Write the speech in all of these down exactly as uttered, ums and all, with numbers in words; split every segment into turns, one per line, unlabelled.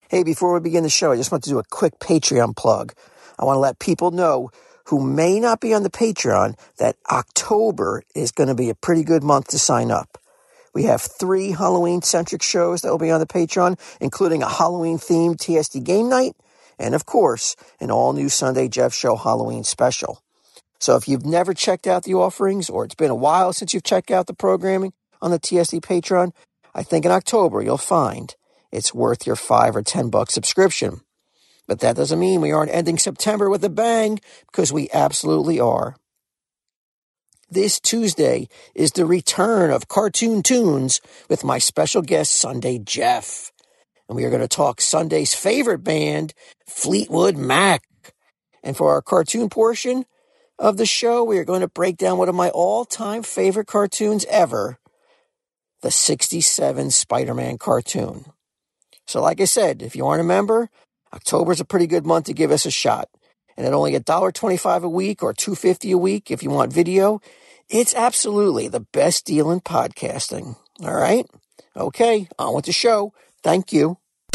Hey, before we begin the show, I just want to do a quick Patreon plug. I want to let people know who may not be on the Patreon that October is going to be a pretty good month to sign up. We have three Halloween-centric shows that will be on the Patreon, including a Halloween-themed T S D game night, and, of course, an all-new Sunday Jeff Show Halloween special. So if you've never checked out the offerings, or it's been a while since you've checked out the programming on the T S D Patreon, I think in October you'll find it's worth your five or ten bucks subscription. But that doesn't mean we aren't ending September with a bang, because we absolutely are. This Tuesday is the return of Cartoon Tunes with my special guest, Sunday Jeff. And we are going to talk Sunday's favorite band, Fleetwood Mac. And for our cartoon portion of the show, we are going to break down one of my all-time favorite cartoons ever, the sixty-seven Spider-Man cartoon. So like I said, if you aren't a member, October's a pretty good month to give us a shot. And at only one dollar twenty-five a week or two dollars fifty a week if you want video, it's absolutely the best deal in podcasting. All right? Okay, on with the show. Thank you.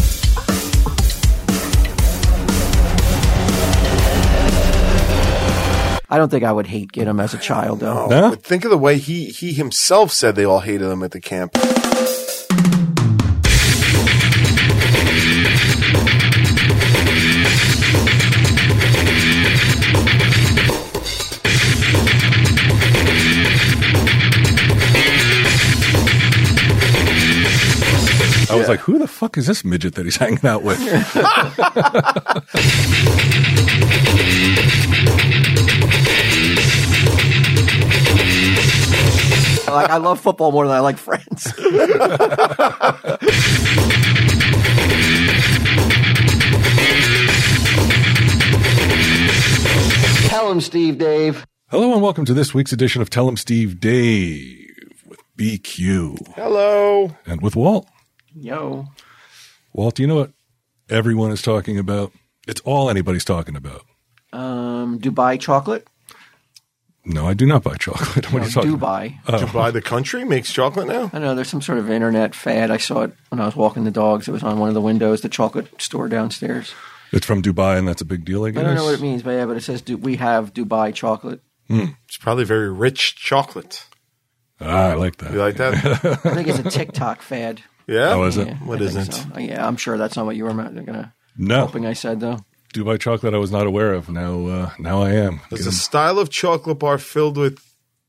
I don't think I would hate Get him as a child, though.
No? But think of the way he, he himself said they all hated him at the camp.
I was yeah. like, who the fuck is this midget that he's hanging out with?
Like, I love football more than I like Friends. Tell him, Steve Dave.
Hello and welcome to this week's edition of Tell him, Steve Dave with B Q.
Hello.
And with Walt.
Yo.
Walt, do you know what everyone is talking about? It's all anybody's talking about.
Um, Dubai chocolate?
No, I do not buy chocolate. What
no,
are you talking
Dubai.
about? Oh.
Dubai, the country, makes chocolate now?
I know. There's some sort of internet fad. I saw it when I was walking the dogs. It was on one of the windows, the chocolate store downstairs.
It's from Dubai, and that's a big deal, I guess?
I don't know what it means, but yeah, but it says we have Dubai chocolate.
Mm.
It's probably very rich chocolate.
Ah, I like that.
You like that?
I think it's a TikTok fad.
Yeah?
Oh, is it?
Yeah,
what is it?
So. Yeah, I'm sure that's not what you were going to.
No.
Hoping I said, though.
Dubai chocolate I was not aware of. Now uh, now I am.
There's a style of chocolate bar filled with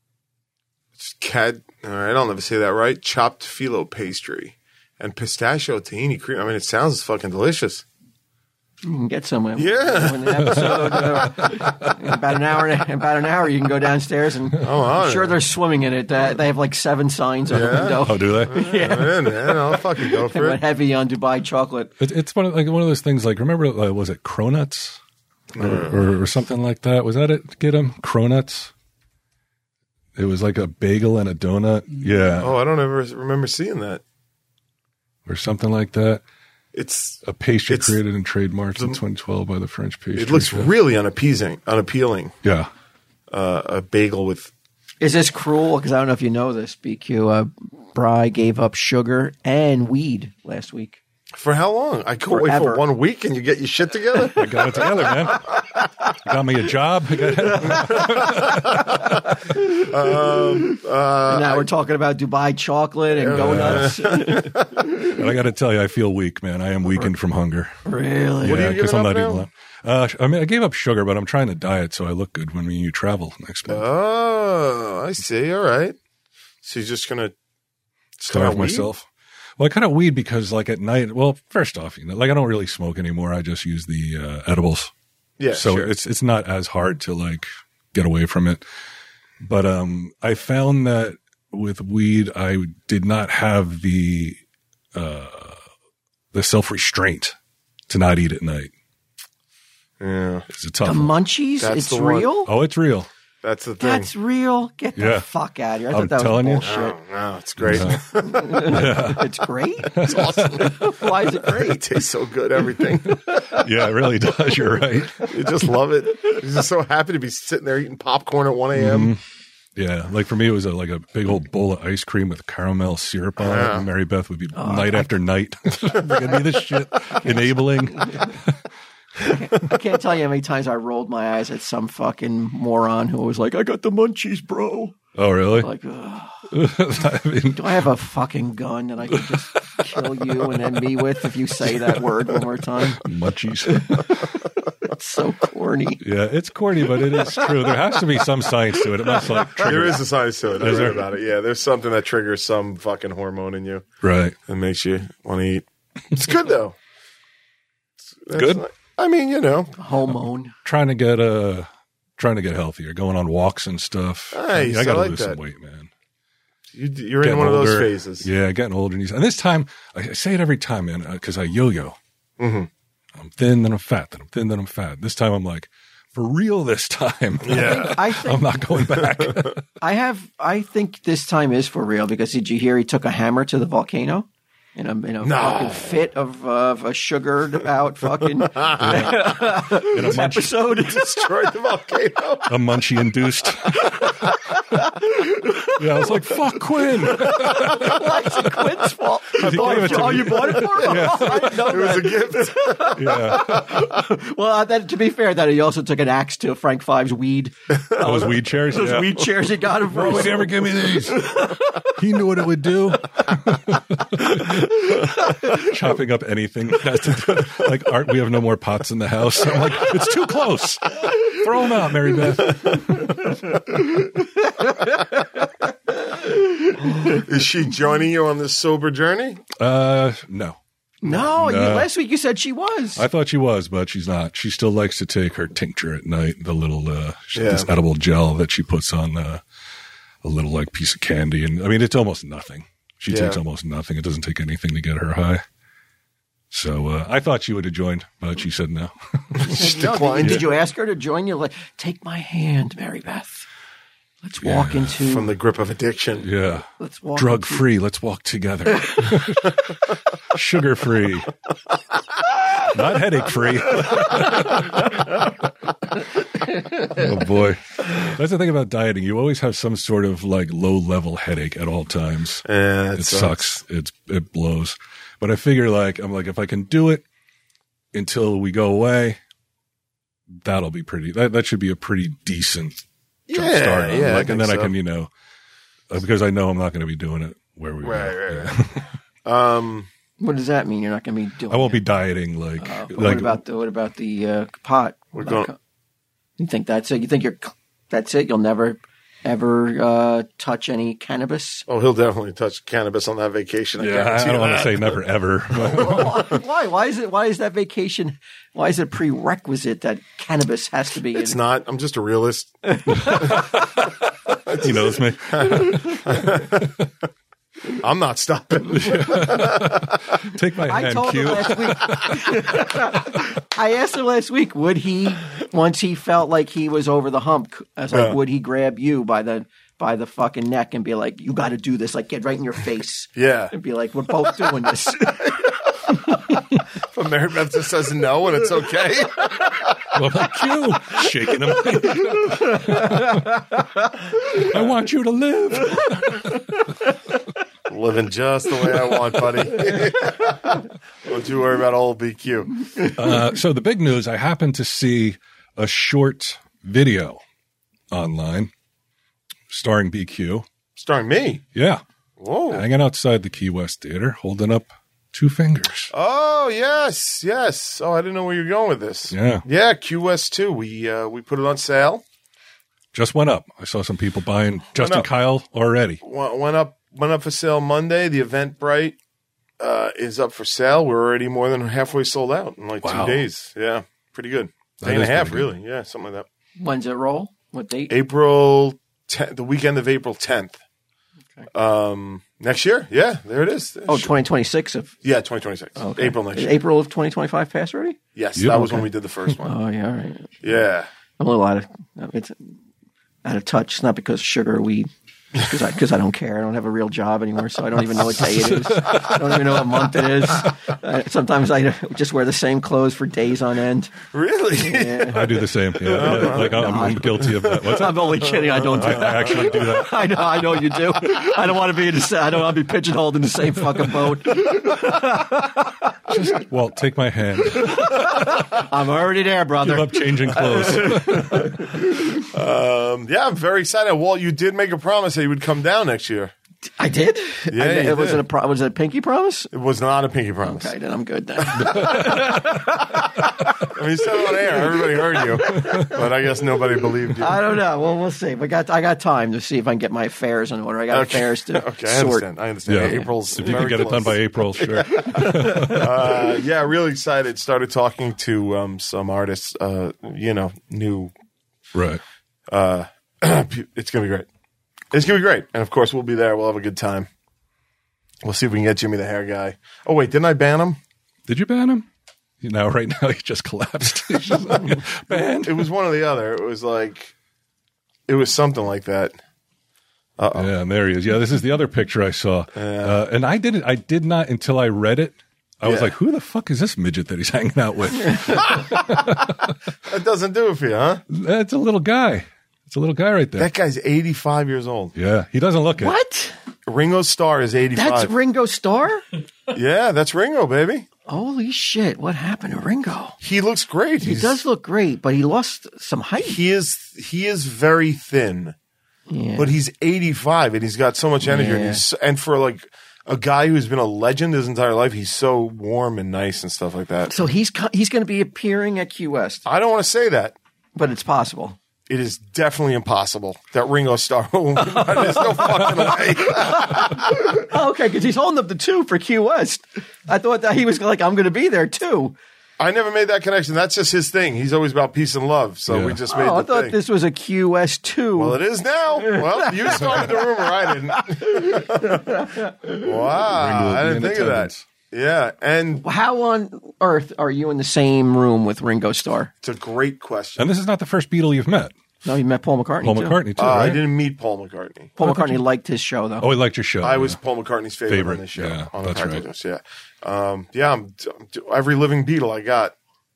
cad, all right, I'll never say that right, chopped phyllo pastry and pistachio tahini cream. I mean, it sounds fucking delicious.
You can get some.
Yeah.
When the episode, uh, in about an hour, in about an hour, you can go downstairs and
oh,
I'm sure they're swimming in it. Uh, they have like seven signs on
yeah.
the window.
Oh, do they?
Yeah, man, man, I'll fucking go for
they
it.
went heavy on Dubai chocolate.
It, it's one of like one of those things. Like remember, uh, was it Cronuts or,
mm.
or, or something like that? Was that it? Get them Cronuts. It was like a bagel and a donut. Yeah.
Oh, I don't ever remember seeing that.
Or something like that.
It's
a pastry
it's,
created and trademarked in twenty twelve by the French pastry.
It looks
chef.
really unappeasing, unappealing.
Yeah.
Uh, a bagel with.
Is this cruel? Because I don't know if you know this, B Q. Uh, Bry gave up sugar and weed last week.
For how long? I couldn't
Forever.
wait for one week and you get your shit together?
I got it together, man. You got me a job.
um, uh,
and now we're talking about Dubai chocolate and donuts.
And I got to tell you, I feel weak, man. I am weakened from hunger.
Really?
What are
Yeah,
you
because
giving
I'm
up
not
now?
eating. Uh, I mean, I gave up sugar, but I'm trying to diet so I look good when you travel next month.
Oh, I see. All right. So you're just gonna
Starve myself. Well, I kind of weed because, like, at night. Well, first off, you know, like I don't really smoke anymore. I just use the uh, edibles.
Yeah,
so
sure.
it's it's not as hard to like get away from it. But um, I found that with weed, I did not have the uh, the self restraint to not eat at night.
Yeah,
it's a tough
the
one.
munchies.
That's
it's
the one.
real.
Oh, it's real.
That's the thing.
That's real. Get the
Yeah.
fuck out of here. I
I'm
thought that
telling you.
was bullshit.
Oh, no, it's great.
It's great.
It's awesome.
Why is it
It
great?
tastes so good, everything.
Yeah, it really does. You're right.
You just love it. You're just so happy to be sitting there eating popcorn at one a.m.
Mm-hmm. Yeah, like for me, it was a, like a big old bowl of ice cream with caramel syrup on it.
Yeah.
And Mary Beth would be night after night bringing me this shit, enabling.
I can't tell you how many times I rolled my eyes at some fucking moron who was like, I got the munchies, bro.
Oh, really?
Like, ugh.
I mean,
Do I have a fucking gun that I can just kill you and then me with if you say that word one more time?
munchies.
It's so corny.
Yeah, it's corny, but it is true. There has to be some science to it. It must like trigger.
There is a science to it. I
Is
read
there?
about it. Yeah, there's something that triggers some fucking hormone in you
Right.
and makes you want to eat. It's good though. It's
Good?
not- I mean, you know,
Hormone.
Trying to get uh trying to get healthier, going on walks and stuff.
Nice,
I, I gotta
I like
lose
that.
some weight, man.
you, you're
Getting
in one of those
older.
phases.
Yeah, getting older. And and this time, I say it every time, man, because I yo-yo.
Mm-hmm.
I'm thin, then I'm fat, then I'm thin, then I'm fat. This time I'm like, for real this time.
Yeah.
I think
I'm not going back.
I have. I think this time is for real because did you hear he took a hammer to the volcano in a in a
No.
fucking fit of uh, of a sugared out fucking
In a munch,
episode?
Destroyed the volcano.
a munchie induced. Yeah, I was like, fuck Quinn.
Why is it Quinn's fault?
He
Oh,
gave it to
oh,
me.
you bought it for him?
Yeah.
I didn't know
It was a
that.
gift.
Yeah.
Well, uh, that, to be fair, that he also took an axe to Frank Five's weed.
Those weed chairs.
Those
yeah.
weed chairs he got him
Why
for.
would you ever give me these? He knew what it would do. Chopping up anything. Has to do- like, Art, we have no more pots in the house. I'm like, it's too close. Throw them out, Mary Beth.
Is she joining you on this sober journey?
Uh, no.
No, you,
No.
last week you said she was.
I thought she was, but she's not. She still likes to take her tincture at night, the little, uh, she-
Yeah.
this edible gel that she puts on uh, a little, like, piece of candy. And I mean, it's almost nothing. She
Yeah.
takes almost nothing. It doesn't take anything to get her high. So uh, I thought she would have joined, but she said no.
She
No,
declined
did, did you ask her to join you? Like, take my hand, Mary Beth. Let's walk into.
from the grip of addiction.
Yeah.
let's walk
Drug
into-
free. Let's walk together. Sugar free. Not headache free. Oh boy. That's the thing about dieting. You always have some sort of like low level headache at all times.
Yeah,
It sucks. It's it blows. But I figure like I'm like if I can do it until we go away, that'll be pretty that that should be a pretty decent jump
Yeah,
start. on,
yeah, I
like and
think
then I
so.
can, you know, uh, because I know I'm not going to be doing it where we
Right,
were.
right,
Yeah.
Um,
What does that mean? You're not going to be doing.
I won't be
it?
dieting like
Uh,
like
what about the what about the uh, pot?
We're
What about
going-
co- You think that's it? You think you're that's it? You'll never ever uh, touch any cannabis?
oh, he'll definitely touch cannabis on that vacation. I
yeah, I
guarantee
don't
you
want to
that.
say never ever. but-
why? Why is it? Why is that vacation? Why is it a prerequisite that cannabis has to be?
It's
in?
not. I'm just a realist.
he knows me.
I'm not stopping.
Take my
I
hand,
told him
Q.
last week. I asked him last week, would he, once he felt like he was over the hump, I was like,
Yeah.
would he grab you by the by the fucking neck and be like, "You got to do this," like get right in your face,
Yeah.
and be like, "We're both doing this."
But Mary Beth just says no, and it's okay.
I'm like, Q, shaking him. I want you to live.
Living just the way I want, buddy. Don't you worry about old B Q.
Uh, so the big news, I happened to see a short video online starring B Q.
Starring me.
Yeah.
Whoa.
Hanging outside the Key West Theater, holding up two fingers.
Oh yes, yes. Oh, I didn't know where you were going with this.
Yeah.
Yeah, Q West two. We uh, we put it on sale.
Just went up. I saw some people buying Justin
up.
Kyle already.
Went went up went up for sale Monday. The Eventbrite uh, is up for sale. We're already more than halfway sold out in like
Wow.
two days. Yeah, pretty good.
That
Day and a
is
half,
pretty good.
really. Yeah, something like that.
When's it roll? What date?
April tenth, the weekend of April tenth.
Okay.
Um, next year. Yeah, there it is.
Oh, twenty twenty-six of
Yeah, twenty twenty-six.
okay.
April next
Is
year.
April of twenty twenty-five passed already?
Yes,
Yeah,
that was
okay.
when we did the first one.
Oh yeah, all right.
Yeah.
I'm a little out of it's out of touch. It's not because sugar or weed. Because I, cause I don't care. I don't have a real job anymore, so I don't even know what day it is. I don't even know what month it is. Uh, sometimes I just wear the same clothes for days on end.
Really?
Yeah.
I do the same. Yeah, yeah. Like I'm, I'm guilty of that. What's that?
I'm only kidding. I don't do
I,
that.
I actually do that.
I know. I know you do. I don't want to be in the. sa- I don't want to be pigeonholed in the same fucking boat.
Just, well, take my hand.
I'm already there, brother.
Give up changing clothes.
um, yeah, I'm very excited. Walt, you did make a promise that you would come down next year.
I did.
Yeah,
I,
you
it was
did.
it a pro- was it a pinky promise?
It was not a pinky promise.
Okay, then I'm good then.
I mean, you said it on air. Everybody heard you, but I guess nobody believed you.
I don't know. Well, we'll see. We got I got time to see if I can get my affairs in order. I got
Okay.
affairs to
Okay, I
sort.
understand. I understand.
Yeah.
April's
If you
very
can get it done by
close.
April, sure.
Uh, yeah, really excited. Started talking to um, some artists. Uh, you know, new.
Right.
Uh, it's gonna be great. It's gonna be great, and of course we'll be there. We'll have a good time. We'll see if we can get Jimmy the Hair Guy. Oh wait, didn't I ban him?
Did you ban him? You know, right now he just collapsed. He's just like, banned.
It was one or the other. It was like, it was something like that. Uh oh.
Yeah, and there he is. Yeah, this is the other picture I saw, uh, and I didn't. I did not until I read it. I was
Yeah.
like, "Who the fuck is this midget that he's hanging out with?"
That doesn't do it for you, huh?
That's a little guy. It's a little guy right there.
That guy's eighty-five years old.
Yeah, he doesn't look it.
What?
Ringo Starr is eighty-five.
That's Ringo Starr?
Yeah, that's Ringo, baby.
Holy shit! What happened to Ringo?
He looks great.
He
He's,
does look great, but he lost some height.
He is. He is very thin,
Yeah.
but he's eighty-five and he's got so much energy. And,
Yeah.
he's, and for like a guy who's been a legend his entire life, he's so warm and nice and stuff like that.
So he's co- he's going to be appearing at Key West,
I don't want to say that.
but it's possible.
It is definitely impossible that Ringo Starr. There's no fucking way.
Oh, okay, because he's holding up the two for Key West. I thought that he was like, I'm going to be there too.
I never made that connection. That's just his thing. He's always about peace and love. So
Yeah.
we just made
Oh, I
the
thought
thing.
this was a Q S two.
Well, it is now. Well, you started the rumor. I didn't. Wow.
Ringo will
I
be
didn't
in
think of that.
attendance.
Yeah. And
How on earth are you in the same room with Ringo Starr?
it's a great question.
And this is not the first Beatle you've met.
No, you met Paul McCartney.
Paul
too.
McCartney too,
Uh, I
right?
didn't meet Paul McCartney.
Paul McCartney liked his show though.
Oh, he liked your show.
I was
yeah.
Paul McCartney's favorite,
Favorite,
on the show.
yeah,
on
that's
the
right.
Cartoons, Yeah. Um, yeah. I'm, I'm every living Beatle I got.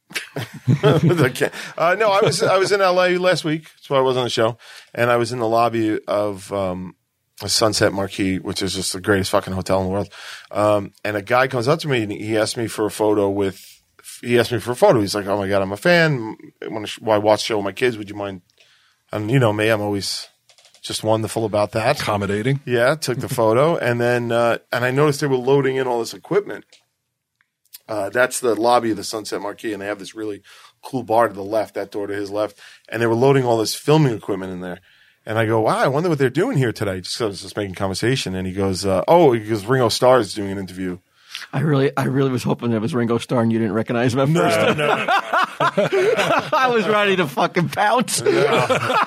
I can't- uh, no, I was I was in L A last week. That's why I was on the show, and I was in the lobby of um, a Sunset Marquis, which is just the greatest fucking hotel in the world. Um, and a guy comes up to me and he asked me for a photo with. He asked me for a photo. He's like, "Oh my god, I'm a fan. I want to well, I watch the show with my kids. Would you mind?" And you know me, I'm always just wonderful about that.
accommodating.
Yeah, took the photo, and then uh, and I noticed they were loading in all this equipment. Uh, that's the lobby of the Sunset Marquis, and they have this really cool bar to the left, that door to his left, and they were loading all this filming equipment in there. And I go, wow, I wonder what they're doing here today. Just, I was just making conversation, and he goes, uh, oh, because Ringo Starr is doing an interview.
I really, I really was hoping it was Ringo Starr and you didn't recognize him at first.
No, no,
I was ready to fucking pounce.
you didn't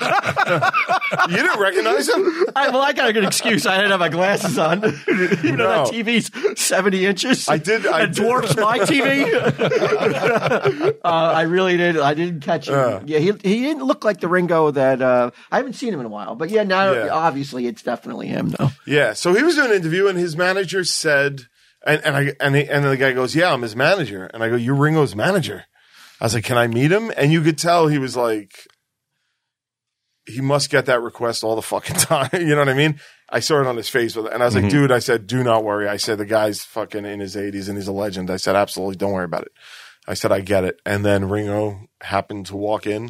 recognize him?
I, well, I got a good excuse. I didn't have my glasses on. You know
No.
that T V's seventy inches.
I did- I
it
did.
dwarfs my T V. uh, I really did. I didn't catch him.
Uh.
yeah, he he didn't look like the Ringo that uh, I haven't seen him in a while. But yeah, now
Yeah.
obviously it's definitely him though.
Yeah, so he was doing an interview, and his manager said, and and I and, he, and the guy goes, "Yeah, I'm his manager," and I go, "You're Ringo's manager." I was like, "Can I meet him?" And you could tell he was like, he must get that request all the fucking time. You know what I mean? I saw it on his face, with, and I was like, "Dude," I said, "Do not worry." I said, "The guy's fucking in his eighties and he's a legend." I said, "Absolutely, don't worry about it." I said, "I get it." And then Ringo happened to walk in,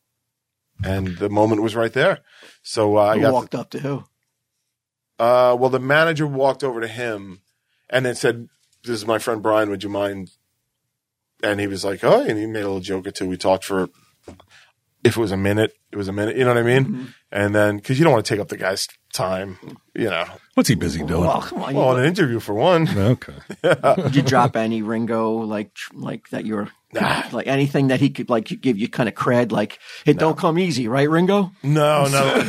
and the moment was right there. So uh, I
Who
got
walked up to who?
uh, well, the manager walked over to him and then said, "This is my friend Brian. Would you mind?" And he was like, "Oh," and he made a little joke or two. We talked for, if it was a minute, it was a minute. You know what I mean?
Mm-hmm.
And then, because you don't want to take up the guy's time, you know.
What's he busy doing?
Well, come on.
Well, an interview for one.
Okay.
Did you drop any Ringo like tr- like that? You're like anything that he could like give you kind of cred. Like it don't come easy, right, Ringo?
No, no.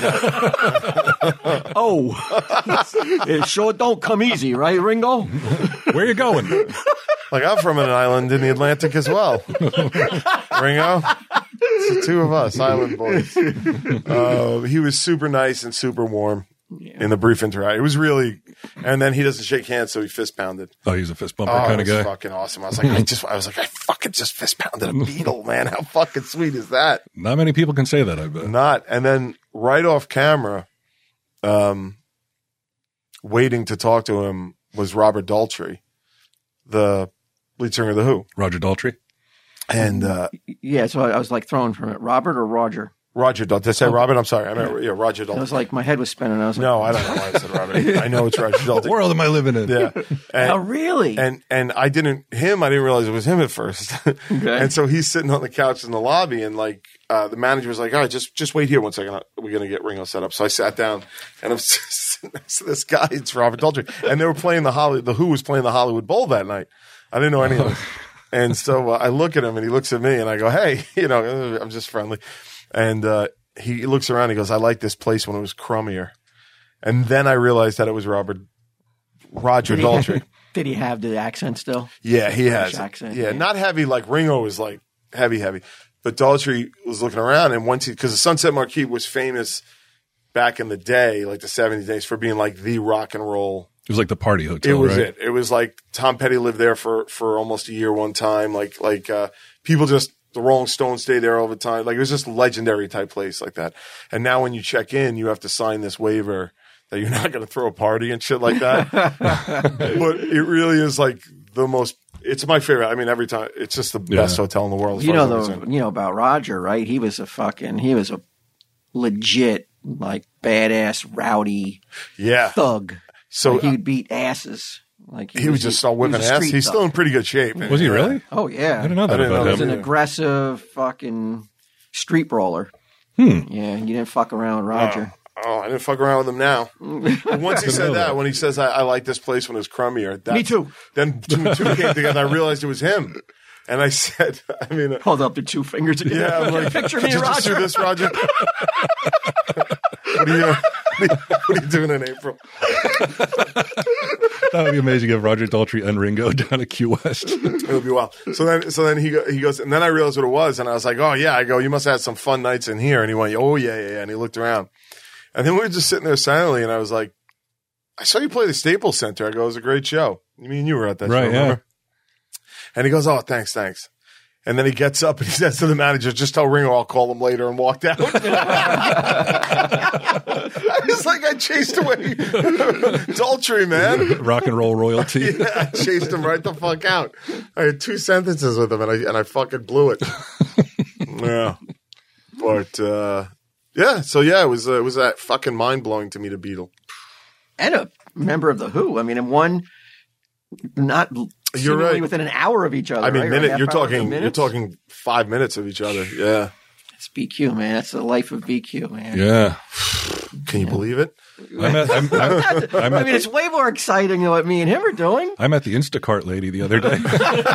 Oh, it sure don't come easy, right, Ringo?
Where you going?
Like, I'm from an island in the Atlantic as well. Ringo. It's the two of us, island boys. Uh, he was super nice and super warm.
Yeah.
in the brief interaction. It was really, and then he doesn't shake hands, so he fist pounded.
Oh, he's a fist bumper
Oh,
kind
it
of
was
guy.
fucking awesome. I was like, I just, I was like, I fucking just fist pounded a Beatle, man. How fucking sweet is that?
Not many people can say that, I bet.
Not. And then right off camera, um, waiting to talk to him was Robert Daltrey, the lead singer of The Who.
Roger Daltrey.
And uh,
Yeah, so I, I was like thrown from it. Robert or Roger?
Roger Daltrey. Did I say Robert? I'm sorry. I meant, yeah, Roger
I
Daltrey.
was like, my head was spinning. I was like,
No, I don't know why I said Robert. I know it's Roger
What
Daltrey.
world am I living in?
Yeah. And,
oh, really?
and and I didn't him. I didn't realize it was him at first. And so he's sitting on the couch in the lobby, and like uh, the manager was like, "All right, just just wait here one second. We're gonna get Ringo set up." So I sat down, and I'm sitting next to this guy. It's Robert Daltrey, and they were playing the Holly. The Who was playing the Hollywood Bowl that night. I didn't know any of it. And so uh, I look at him, and he looks at me, and I go, "Hey, you know, I'm just friendly." And uh, he looks around. He goes, "I liked this place when it was crummier." And then I realized that it was Robert Roger
Did he-
Daltrey.
Did he have the accent still?
Yeah, he has.
accent,
yeah,
yeah.
not heavy like Ringo was like heavy, heavy. But Daltrey was looking around, and once he, because the Sunset Marquee was famous back in the day, like the seventies days, for being like the rock and roll.
It was like the party hotel,
It was
right?
it. It was like Tom Petty lived there for for almost a year one time. Like like uh, people just the Rolling Stones stayed there all the time. Like it was just a legendary type place like that. And now when you check in, you have to sign this waiver that you're not going to throw a party and shit like that. But it really is like the most. It's my favorite. I mean, every time it's just the best
Yeah.
hotel in the world. as
You
far
know
as I'm
the
concerned.
you know about Roger, right? He was a fucking he was a legit like badass rowdy
yeah.
thug.
So
Like, he would beat asses. Like
he was just all
he was
whipping
a
ass.
street
He's still
thug.
in pretty good shape.
Was he really?
Oh yeah,
I didn't know that
I didn't
about
know
He was
him.
an
Yeah.
aggressive fucking street brawler.
Hmm.
Yeah, you didn't fuck around with Roger.
Oh, I didn't fuck around with him now. But once he said
know
that,
that.
when he says, I, I like this place when it was crummier. That,
Me too.
Then two and two came together. I realized it was him. And I said, I mean,
Hold up the two fingers together.
yeah, I'm like,
Picture
could
me,
you just do
Roger.
this, Roger? what, are you, what are you doing in April?
That would be amazing if Roger Daltrey and Ringo down at Key West.
It would be wild. So then, so then he go, he goes, and then I realized what it was, and I was like, oh yeah. I go, you must have had some fun nights in here. And he went, oh yeah, yeah, yeah. And he looked around, and then we were just sitting there silently, and I was like, I saw you play the Staples Center. I go, it was a great show. You mean you were at that
Right,
show?
yeah.
Remember? And he goes, oh, thanks, thanks. And then he gets up and he says to the manager, just tell Ringo I'll call him later, and walked out. I was like, I chased away Daltrey, man.
Rock and roll royalty.
Yeah, I chased him right the fuck out. I had two sentences with him, and I and I fucking blew it. Yeah, but uh, yeah. So yeah, it was uh, it was that fucking mind blowing to meet a Beatle.
And a member of the Who. I mean, and one not
You're
seemingly
right.
within an hour of each other.
I mean,
right? Or a
minute.
half
You're
hour to
talking. You're
minutes?
talking five minutes of each other. Yeah.
It's B Q, man. That's the life of B Q, man.
Yeah.
Can you believe it?
I'm at, I'm, I'm, I'm
I
at,
mean, it's way more exciting than what me and him are doing.
I'm at the Instacart lady the other day.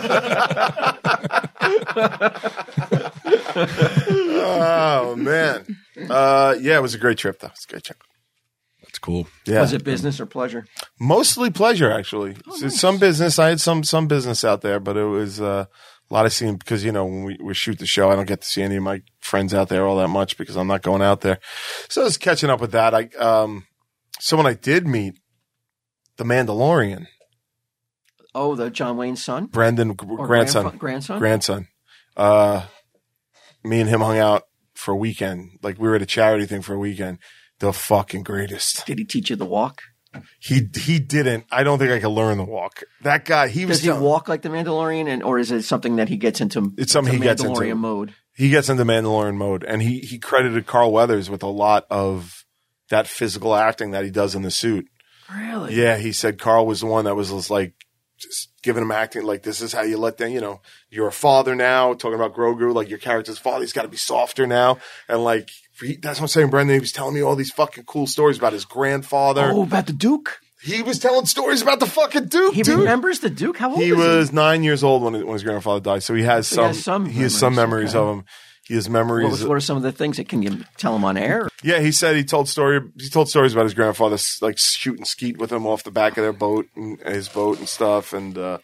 Oh man. Uh, yeah, it was a great trip though. It's a great trip.
That's cool.
Yeah.
Was it business or pleasure?
Mostly pleasure, actually. So some business. I had some some business out there, but it was uh, a lot of seeing because you know when we, we shoot the show, I don't get to see any of my friends out there all that much because I'm not going out there. So I was catching up with that. I um, so when I did meet the Mandalorian,
Oh, the John Wayne's son?
Brendan g-
Or
grandson,
grandfa- grandson?
grandson, uh, me and him hung out for a weekend. Like we were at a charity thing for a weekend. The fucking greatest.
Did he teach you the walk?
He he didn't. I don't think I could learn the walk. That guy. He was.
Does he
tell-
walk like the Mandalorian, and or is it something that he gets into?
It's something
into
he gets
Mandalorian
into.
mode.
He gets into Mandalorian mode, and he he credited Carl Weathers with a lot of that physical acting that he does in the suit.
Really?
Yeah, he said Carl was the one that was just like just giving him acting like this is how you let them. You know, you're a father now. Talking about Grogu, like your character's father, he's got to be softer now, and like he, that's what I'm saying. Brendan, he was telling me all these fucking cool stories about his grandfather.
Oh, about the Duke.
He was telling stories about the fucking Duke.
He
dude.
remembers the Duke. How old
He
is
was nine years old when, when his grandfather died, so he has
So
some.
he has some
he has some
memories,
memories
okay.
of him. He has
he?
memories.
What, was, what are some of the things that can you tell him on air?
Yeah, he said he told story. He told stories about his grandfather like shooting skeet with him off the back of their boat and his boat and stuff. And uh,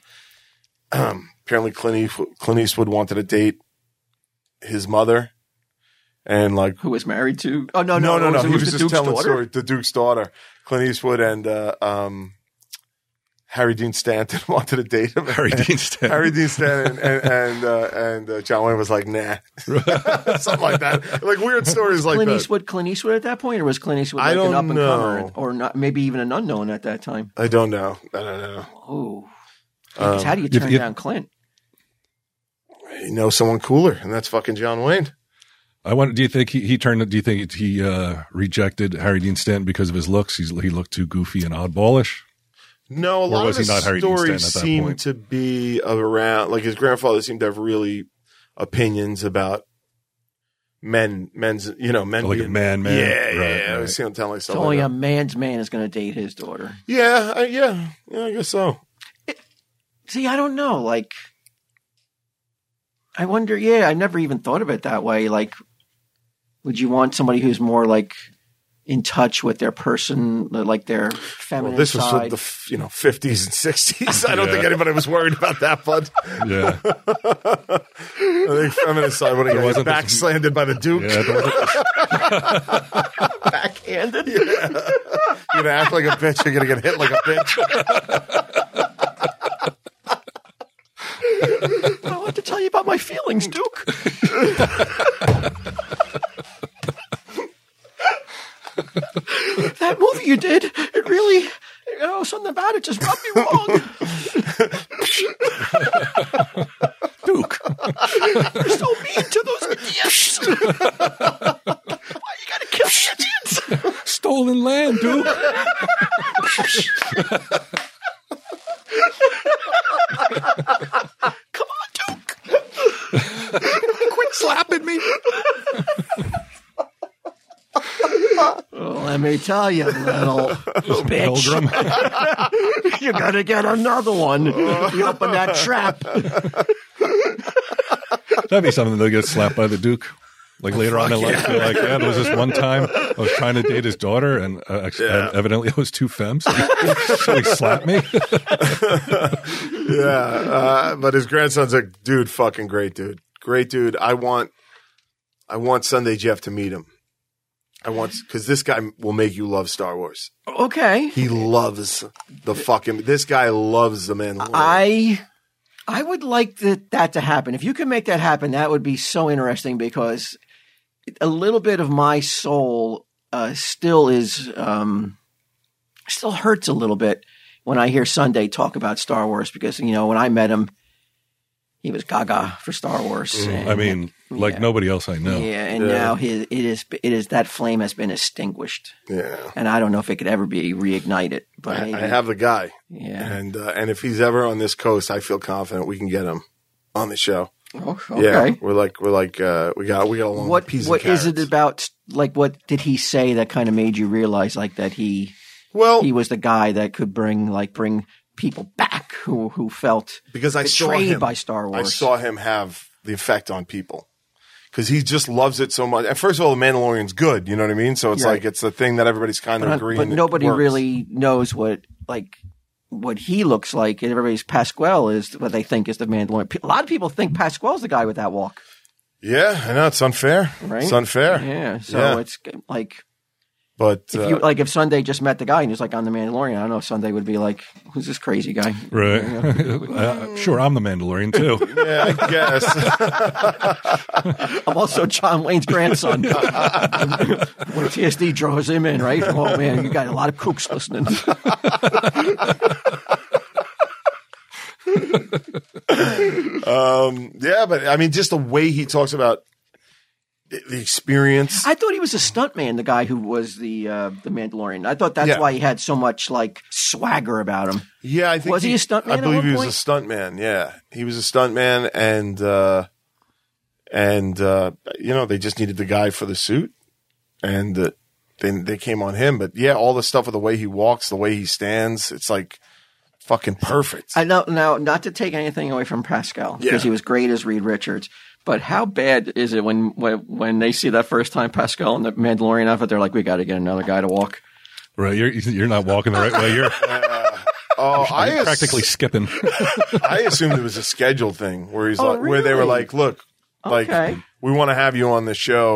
um, apparently, Clint Eastwood, Clint Eastwood wanted to date his mother, and like
Who was married to? Oh no,
no,
no,
no, no.
It
He
was
was
the
just
Duke's
telling the
daughter?
story. The Duke's daughter, Clint Eastwood, and uh, um, Harry Dean Stanton wanted to date him.
Harry Dean Stanton.
Harry Dean Stanton, and and, uh, and uh, John Wayne was like, nah, something like that. Like weird stories like
Clint
that.
Eastwood, Clint Eastwood at that point, or was Clint Eastwood
I
like an
don't
up and comer,
know.
or not? Maybe even an unknown at that time.
I don't know. I don't know.
Oh, yeah, 'cause
Um,
how do you turn
if-
down Clint?
You know someone cooler, and that's fucking John Wayne.
I wonder. Do you think he, he turned? Do you think he uh, rejected Harry Dean Stanton because of his looks? He's, he looked too goofy and oddballish.
No, a lot
was
of
he
the
not Harry Dean
stories
Stanton at that
seem
point?
to be around. Like his grandfather seemed to have really opinions about men, men's, you know, men.
Like a
being-
man, man.
Yeah,
Right,
yeah. I
right.
was seeing telling
It's
stuff
only
like
a
that.
man's man is going to date his daughter.
Yeah, I, yeah, yeah. I guess so.
See, I don't know. Like, I wonder. Yeah, I never even thought of it that way. Like, would you want somebody who's more like in touch with their person, like their feminine
Well, this was
side?
the f- you know fifties and sixties. I don't
Yeah.
think anybody was worried about that, bud.
Yeah,
I think feminist side would have got
wasn't
back
this-
slanted by the Duke.
yeah. there wasn't-
backhanded.
You're gonna act like a bitch. You're gonna get hit like a bitch.
I want to tell you about my feelings, Duke. That movie you did, it really, you know, something about it just rubbed me wrong.
Duke.
You're so mean to those idiots. Why you gotta kill the idiots?
Stolen land, Duke.
Come on, Duke.
Quit slapping me.
Well, let me tell you, little bitch.
Pilgrim.
You're gonna get another one. You open that trap.
That'd be something they'll get slapped by the Duke. Like later on in life, be like, yeah, there was this one time I was trying to date his daughter, and uh, actually,
Yeah.
evidently I was too femmes, so he slapped me.
Yeah, uh, but his grandson's a dude, fucking great dude, great dude. I want, I want Sunday Jeff to meet him. I want because this guy will make you love Star Wars.
Okay.
He loves the fucking. This guy loves the Mandalorian.
I I would like that that to happen. If you could make that happen, that would be so interesting because a little bit of my soul uh, still is um, still hurts a little bit when I hear Sunday talk about Star Wars because you know when I met him, he was gaga for Star Wars. and-
I mean, like
yeah.
nobody else I know.
yeah, and
Yeah.
now his, it is it is that flame has been extinguished,
yeah,
and I don't know if it could ever be reignited. But
I,
maybe,
I have the guy,
yeah.
and uh, and if he's ever on this coast, I feel confident we can get him on the show.
Oh,
Yeah,
okay.
we're like we're like uh, we got we got along.
What
peas and
what is it
carrots.
about? Like, what did he say that kind of made you realize, like, that he
Well,
he was the guy that could bring like bring people back who who felt
because I saw
betrayed
him
by Star Wars.
I saw him have the effect on people because he just loves it so much. And first of all, the Mandalorian's good. You know what I mean? So it's
Yeah.
like it's the thing that everybody's kind of
but,
agreeing.
but
it
nobody
works.
really knows what like what he looks like. And everybody's Pasquale is what they think is the Mandalorian. A lot of people think Pasquale's the guy with that walk,
Yeah, I know it's unfair.
right?
It's unfair.
Yeah. So
Yeah.
it's like
But
if
uh,
you like if Sunday just met the guy and he was like on the Mandalorian, I don't know if Sunday would be like, who's this crazy guy?
Right. uh, sure, I'm the Mandalorian too.
yeah, I guess.
I'm also John Wayne's grandson. When T S D draws him in, right? Oh man, you got a lot of kooks listening.
um, yeah, but I mean, just the way he talks about the experience.
I thought he was a stuntman, the guy who was the uh, the Mandalorian. I thought that's
Yeah.
why he had so much like swagger about him.
Yeah, I think
Was he a stuntman
I
at
believe
one
he was
point?
a stuntman. Yeah, he was a stuntman, and uh, and uh, you know they just needed the guy for the suit, and uh, then they came on him. But yeah, all the stuff with the way he walks, the way he stands, it's like fucking perfect.
I know now, not to take anything away from Pascal because
Yeah.
he was great as Reed Richards. But how bad is it when, when when they see that first time Pascal in the Mandalorian outfit? They're like, we got to get another guy to walk.
Right. You're you're not walking the right way. You're,
oh, I
you're
ass-
practically skipping.
I assumed it was a scheduled thing where he's
Oh,
like, where they were
really?
like, look, like
Okay.
we want to have you on the show.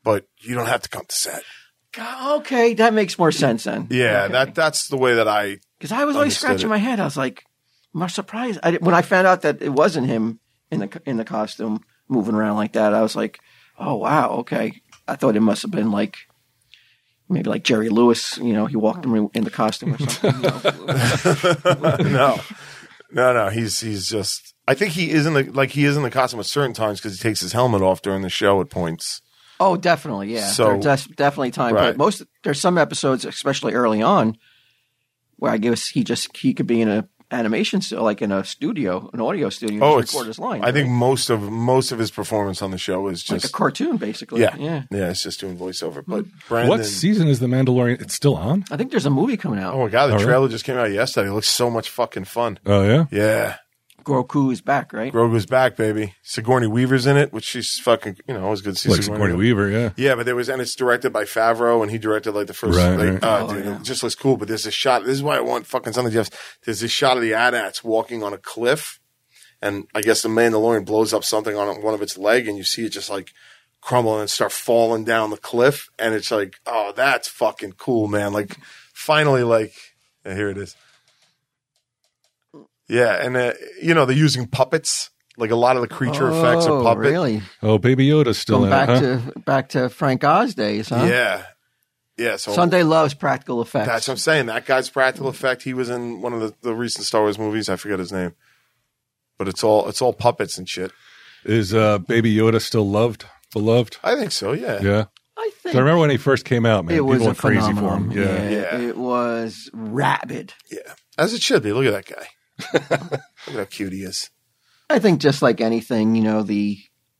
but you don't have to come to set.
God, okay, that makes more sense then.
Yeah,
okay.
that that's the way that I.
Because I was always
Understood
scratching
it.
my head. I was like, I'm surprised. I, when I found out that it wasn't him in the in the costume moving around like that, I was like, oh, wow, okay. I thought it must have been like, maybe like Jerry Lewis, you know, he walked him in the costume or something. You know?
no, no, no. He's he's just. I think he is in the like he is in the costume at certain times because he takes his helmet off during the show at points.
Oh, definitely, yeah.
So-
There's des- definitely time.
Right.
But most there's some episodes, especially early on, where I guess he just he could be in a animation stu- like in a studio, an audio studio,
Oh,
just
it's.
record his lines.
I think
right?
most of most of his performance on the show is
like
just
a cartoon, basically.
yeah,
yeah.
yeah. It's just doing voiceover. But Brandon,
What season is The Mandalorian? It's still on?
I think there's a movie coming out.
oh my god, the
All right.
trailer just came out yesterday. It looks so much fucking fun.
Oh, yeah?
Yeah,
Grogu is back, right?
Grogu's back, baby. Sigourney Weaver's in it, which she's fucking. You know, always good to see
Like
Sigourney
Sigourney Weaver, yeah.
Yeah, but there was, and it's directed by Favreau, and he directed like the first.
Right,
like,
right.
Uh,
Oh,
dude,
yeah.
It just looks cool. But there's a shot. This is why I want fucking something. Just there's this shot of the A T A Ts walking on a cliff, and I guess the Mandalorian blows up something on one of its leg, and you see it just like crumble and start falling down the cliff, and it's like, oh, that's fucking cool, man. Like, finally, like, yeah, here it is. Yeah, and uh, you know they're using puppets. Like a lot of the creature effects are
Oh,
puppet.
really?
Oh, Baby Yoda's still
Going
in
back
it, huh?
to back to Frank Oz days, huh?
Yeah, yeah. So
Sunday loves practical effects.
that's what I'm saying. That guy's practical effect. He was in one of the, the recent Star Wars movies. I forget his name, but it's all it's all puppets and shit.
Is uh, Baby Yoda still loved, beloved?
I think so. Yeah.
Yeah.
I think
So I remember when he first came out, man.
it was
People
a
went crazy
phenomenon.
for him. Yeah.
Yeah.
It was rabid.
Yeah. As it should be. Look at that guy. Look at how cute he is.
I think just like anything, you know, the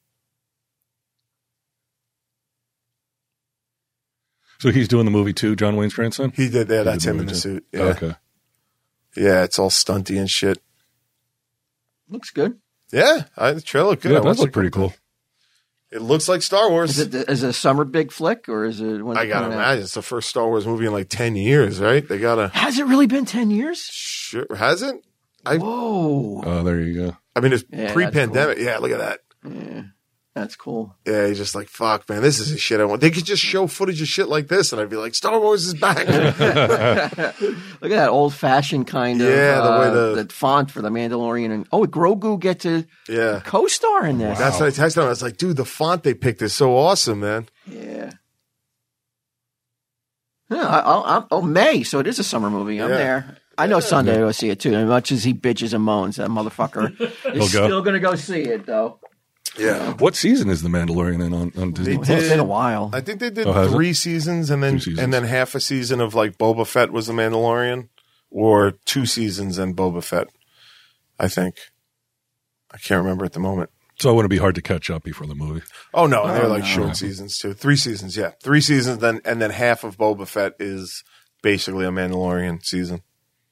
So he's doing the movie too, John Wayne's grandson?
He did. Yeah,
He
that's
did
him in
movie
the
too.
suit. Yeah.
Okay.
Yeah. It's all stunty and shit.
looks good.
Yeah. I, the trailer looked good.
Yeah,
I
it does
watched
look
it.
pretty cool.
It looks like Star Wars.
Is it is it a summer big flick or is it? When's
I
it
gotta
coming out?
imagine it's the first Star Wars movie in like ten years, right? They gotta.
Has it really been ten years?
Sure. Has it? I.
Whoa!
Oh, there you go.
I mean, it's
Yeah, that's
pre-pandemic. Yeah. Look at that.
Yeah, that's cool.
Yeah, he's just like, fuck, man, this is the shit I want. They could just show footage of shit like this, and I'd be like, Star Wars is back.
Look at that old fashioned kind of
Yeah, the way
uh,
the-
the font for the Mandalorian and oh, Grogu get to
yeah.
co-star in this.
That's what I texted him. I was like, dude, the font they picked is so awesome, man.
Yeah. Yeah, I, I'll, I'll, oh, May, so it is a summer movie. I'm
Yeah.
there. I know Sunday will see it too. As much as he bitches and moans, that motherfucker is
go.
still going to go see it, though.
Yeah.
What season is The Mandalorian in on, on Disney?
They
Well, it's been a
did.
while.
I think they did
Oh, has it?
three seasons, and then
Two seasons.
and then half a season of like Boba Fett was the Mandalorian, or two seasons and Boba Fett. I think. I can't remember at the moment.
So it wouldn't be hard to catch up before the movie.
Oh no, they're like
no.
short seasons too. Three seasons, yeah, three seasons. Then and then half of Boba Fett is basically a Mandalorian season.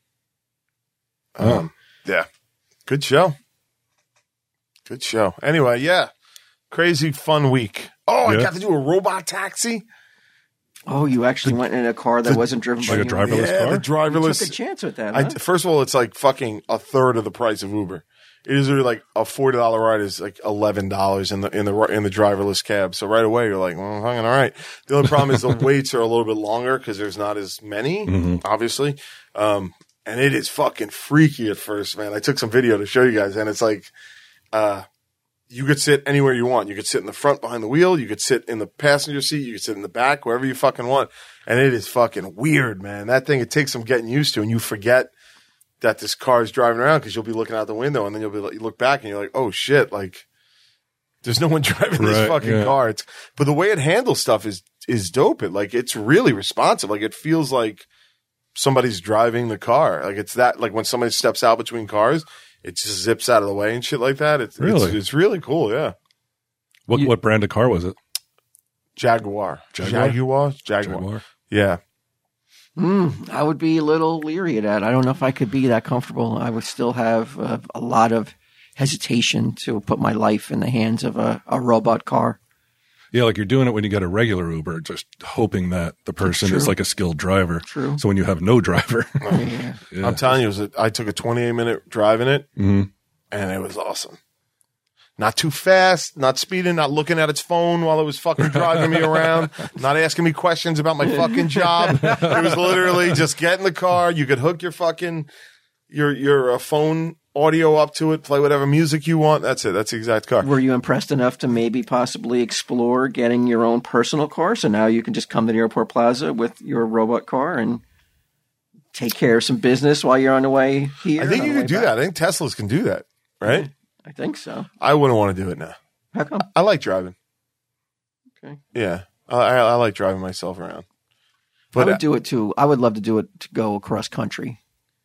Um, yeah, good show. Good show. Anyway, yeah, crazy fun week. Oh, I
Yeah.
got to do a robot taxi.
Oh, you actually went in a car that
the-
wasn't driven by
like a
you.
driverless
yeah,
car?
the
You
driverless.
took a chance with that,
I,
huh?
first of all, it's like fucking a third of the price of Uber. It is really like a forty dollar ride is like eleven dollars in the in the in the driverless cab. So right away you're like, well, fucking all right. The only problem is the waits are a little bit longer because there's not as many,
Mm-hmm.
obviously. Um, and it is fucking freaky at first, man. I took some video to show you guys, and it's like, uh, you could sit anywhere you want. You could sit in the front behind the wheel. You could sit in the passenger seat. You could sit in the back, wherever you fucking want. And it is fucking weird, man. That thing, it takes some getting used to, and you forget that this car is driving around because you'll be looking out the window, and then you'll be like, you look back and you're like, oh shit, like there's no one driving this
Right,
fucking
yeah.
car. It's, but the way it handles stuff is is dope. It like it's really responsive. Like it feels like somebody's driving the car. Like it's that like when somebody steps out between cars, it just zips out of the way and shit like that. It's
Really?
it's, it's really cool. Yeah,
What
You-
what brand of car was it?
Jaguar,
Jaguar?
Jaguar, Jaguar.
Jaguar.
Yeah,
Mm, I would be a little leery of that. I don't know if I could be that comfortable. I would still have uh, a lot of hesitation to put my life in the hands of a, a robot car.
Yeah, like you're doing it when you get a regular Uber, just hoping that the person
True.
is like a skilled driver.
True.
So when you have no driver,
Yeah.
yeah.
I'm telling you, it was a, I took a twenty-eight minute drive in it,
Mhm.
and it was awesome. Not too fast, not speeding, not looking at its phone while it was fucking driving me around, not asking me questions about my fucking job. It was literally just get in the car. You could hook your fucking, your, your uh, phone audio up to it, play whatever music you want. That's it. That's the exact car.
Were you impressed enough to maybe possibly explore getting your own personal car? So now you can just come to the airport plaza with your robot car and take care of some business while you're on the way here.
I think you
can
could do that. I think Teslas can do that, right?
I think so.
I wouldn't want to do it now.
How come?
I like driving.
Okay.
Yeah. I, I, I like driving myself around. But
I would do it too. I would love to do it to go across country.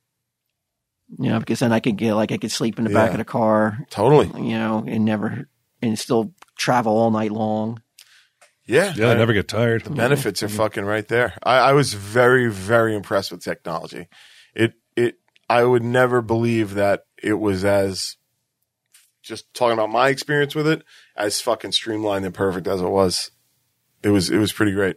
You know, because then I could get like I could sleep in the back
Yeah.
of the car.
Totally.
You know, and never and still travel all night long.
Yeah.
Yeah, I
I-
never get tired.
The benefits are fucking right there. I, I was very, very impressed with technology. It, it, I would never believe that it was as, just talking about my experience with it, as fucking streamlined and perfect as it was. It was, it was pretty great.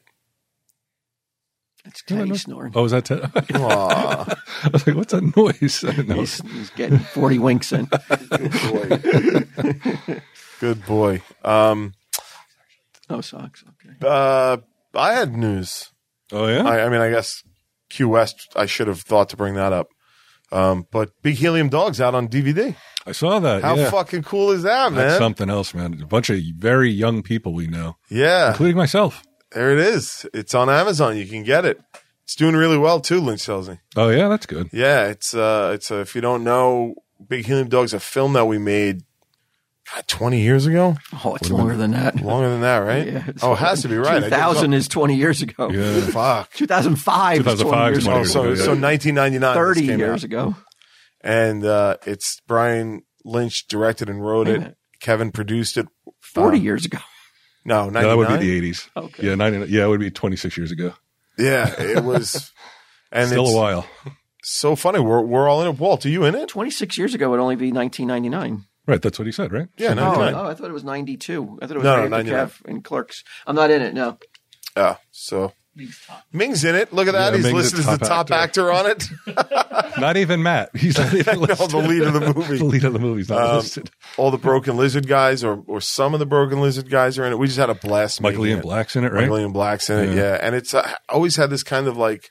It's Teddy snoring.
Oh, was that? Ted?
Aw,
I was like, what's that noise? I didn't know.
He's, he's getting forty winks in.
good boy. Good boy. Um,
Oh, socks. Okay.
uh, I had news.
Oh yeah.
I, I mean, I guess Q West, I should have thought to bring that up. Um, but Big Helium Dog's out on D V D.
I saw that.
How
yeah.
fucking cool is that, man?
That's something else, man. A bunch of very young people we know,
Yeah,
including myself.
there it is. It's on Amazon. You can get it. It's doing really well too. Lynch tells me.
Oh yeah, that's good.
Yeah, it's uh, it's uh, if you don't know, Big Helium Dog's a film that we made, God, twenty years ago.
Oh, it's longer than that.
Longer than that, right?
Yeah, it's
oh, it has to be right. I
two
did
thousand is twenty years ago.
Yeah.
some- Fuck.
two thousand five is twenty
2005
years
is
ago.
Oh,
years
so
ago, yeah.
so nineteen ninety-nine. this
thirty
came
years
out.
ago.
And uh, it's Brian Lynch directed and wrote
Wait a
it.
minute.
Kevin produced it.
forty
Um,
years ago.
No,
No,
ninety-nine.
that would be the eighties.
Okay.
Yeah, ninety. Yeah, it would be twenty-six years ago.
Yeah, it was. And
Still
it's
a while.
so funny. We're we're all in it. Walt, are you in it?
twenty-six years ago would only be nineteen ninety-nine.
Right, that's what he said, right?
Yeah,
Oh,
ninety-nine.
no, I thought it was ninety-two. I thought it was
No, no,
right after
ninety-nine.
Kev and Clerks. I'm not in it, no.
Yeah. So Ming's in it. Look at that.
Yeah,
He's
Ming's
listed
the
as the top
top
actor, on it.
Not even Matt. He's not even
No,
listed.
the lead of the movie.
The lead of the movie's not
Um,
listed.
All the Broken Lizard guys, or or some of the Broken Lizard guys, are in it. We just had a blast.
Michael
making
Ian
it.
Black's in it, right?
Michael Ian Black's in it.
Yeah.
Yeah, and it's uh, always had this kind of like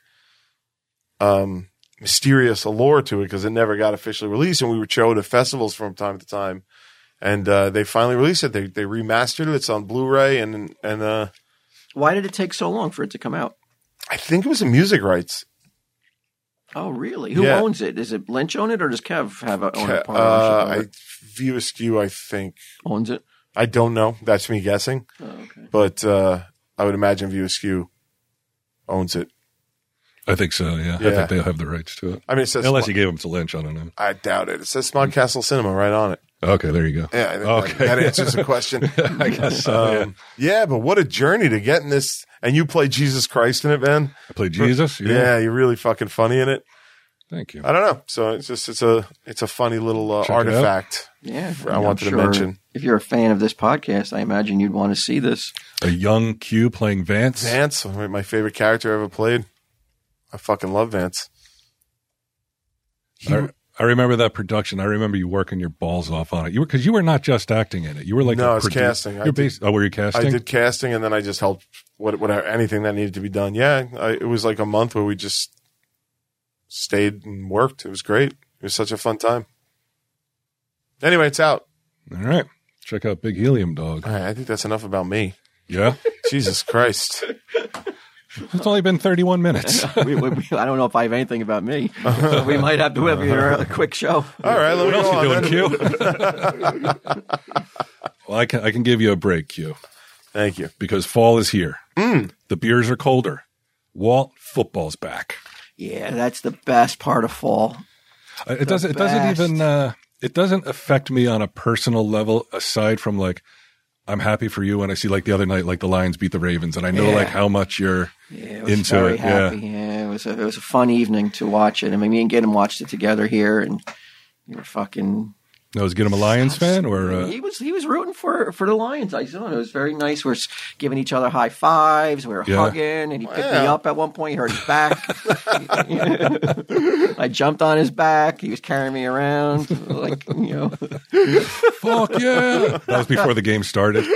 um mysterious allure to it because it never got officially released, and we were showed at festivals from time to time. And uh, they finally released it. They they remastered it. It's on Blu-ray, and and uh,
Why did it take so long for it to come out?
I think it was the music rights.
Oh, really? Who
Yeah.
owns it? Is it Lynch own it, or does Kev have a, own a part
Uh,
ownership
I
of it?
View Askew, I think.
Owns it?
I don't know. That's me guessing.
Oh, okay.
But uh, I would imagine View Askew owns it.
I think so, yeah. I
Yeah.
think they'll have the rights to it.
I mean, it says
Unless you gave them to Lynch, I don't know.
I doubt it. It says Smog Castle Cinema right on it.
Okay, there you go.
Yeah, I think
Okay.
that, that answers the question.
I guess so, yeah.
Um, yeah, but what a journey to get in this. And you play Jesus Christ in it, man.
I played Jesus?
Yeah.
Yeah.
you're really fucking funny in it.
Thank you.
I don't know. So it's just it's a it's a funny little uh,
Check it out.
artifact.
Yeah.
I
I'm
wanted to
sure
mention.
If you're a fan of this podcast, I imagine you'd want to see this.
A young Q playing Vance.
Vance, my favorite character I ever played. I fucking love Vance. He-
I, I remember that production. I remember you working your balls off on it. You were because you were not just acting in it. You were like
No,
a
it's
produ-
casting. I
You're
did-
bas- oh, were you casting?
I did casting, and then I just helped what whatever anything that needed to be done. Yeah, I, it was like a month where we just stayed and worked. It was great. It was such a fun time. Anyway, it's out.
All right. Check out Big Helium Dog.
All right, I think that's enough about me.
Yeah.
Jesus Christ.
It's only been thirty-one minutes.
we, we, we- I don't know if I have anything about me. So we might have to have a quick show.
All right, let me
What else
go
you
on
doing,
then.
Q? Well, I can I can give you a break, Q,
Thank you.
because fall is here.
Mm.
The beers are colder. Walt, football's back.
Yeah, that's the best part of fall.
Uh, It doesn't. It doesn't
best.
even. Uh, it doesn't affect me on a personal level. Aside from like, I'm happy for you when I see like the other night, like the Lions beat the Ravens, and I know
Yeah.
like how much you're
Yeah, it was
into
very
it.
happy.
Yeah.
Yeah. it was a, it was a fun evening to watch it. I mean, me and Gideon watched it together here, and we were fucking
Now, was get him a Lions fan or uh...
he was he was rooting for for the Lions. I saw it. It was very nice. We're giving each other high fives. We were
Yeah.
hugging, and he picked
Wow.
me up at one point. He hurt his back. I jumped on his back. He was carrying me around, like you know.
fuck yeah? That was before the game started.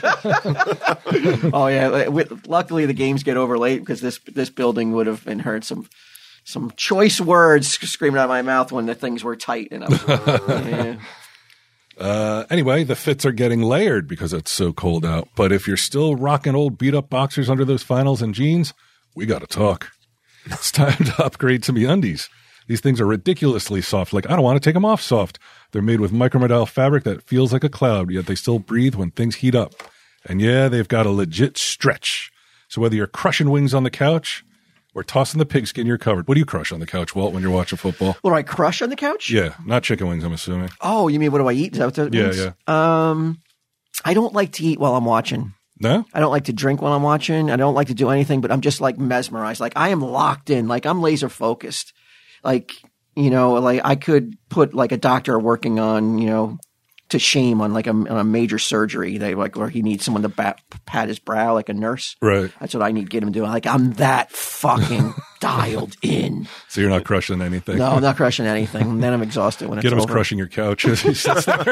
Oh yeah. With, luckily, the games get over late because this this building would have been heard some. Some choice words screaming out of my mouth when the things were tight, and I was yeah.
Uh, anyway, the fits are getting layered because it's so cold out. But if you're still rocking old beat up boxers under those flannels and jeans, we got to talk. It's time to upgrade to MeUndies. These things are ridiculously soft. Like, I don't want to take them off soft. They're made with micromodal fabric that feels like a cloud, yet they still breathe when things heat up. And yeah, they've got a legit stretch. So whether you're crushing wings on the couch or tossing the pigskin, you're covered. What do you crush on the couch, Walt, when you're watching football?
What do I crush on the couch?
Yeah, not chicken wings, I'm assuming.
Oh, you mean what do I eat? Is that what that
Yeah,
means?
yeah.
Um, I don't like to eat while I'm watching.
No?
I don't like to drink while I'm watching. I don't like to do anything, but I'm just like mesmerized. Like I am locked in. Like I'm laser focused. Like, you know, like I could put like a doctor working on, you know, to shame on like a, on a major surgery. They like, or he needs someone to bat, pat his brow like a nurse.
Right.
That's what I need to get him doing. Like I'm that fucking dialed in.
So you're not crushing anything.
No, I'm not crushing anything. And then I'm exhausted when it's
Get him
over.
crushing your couch as he sits there.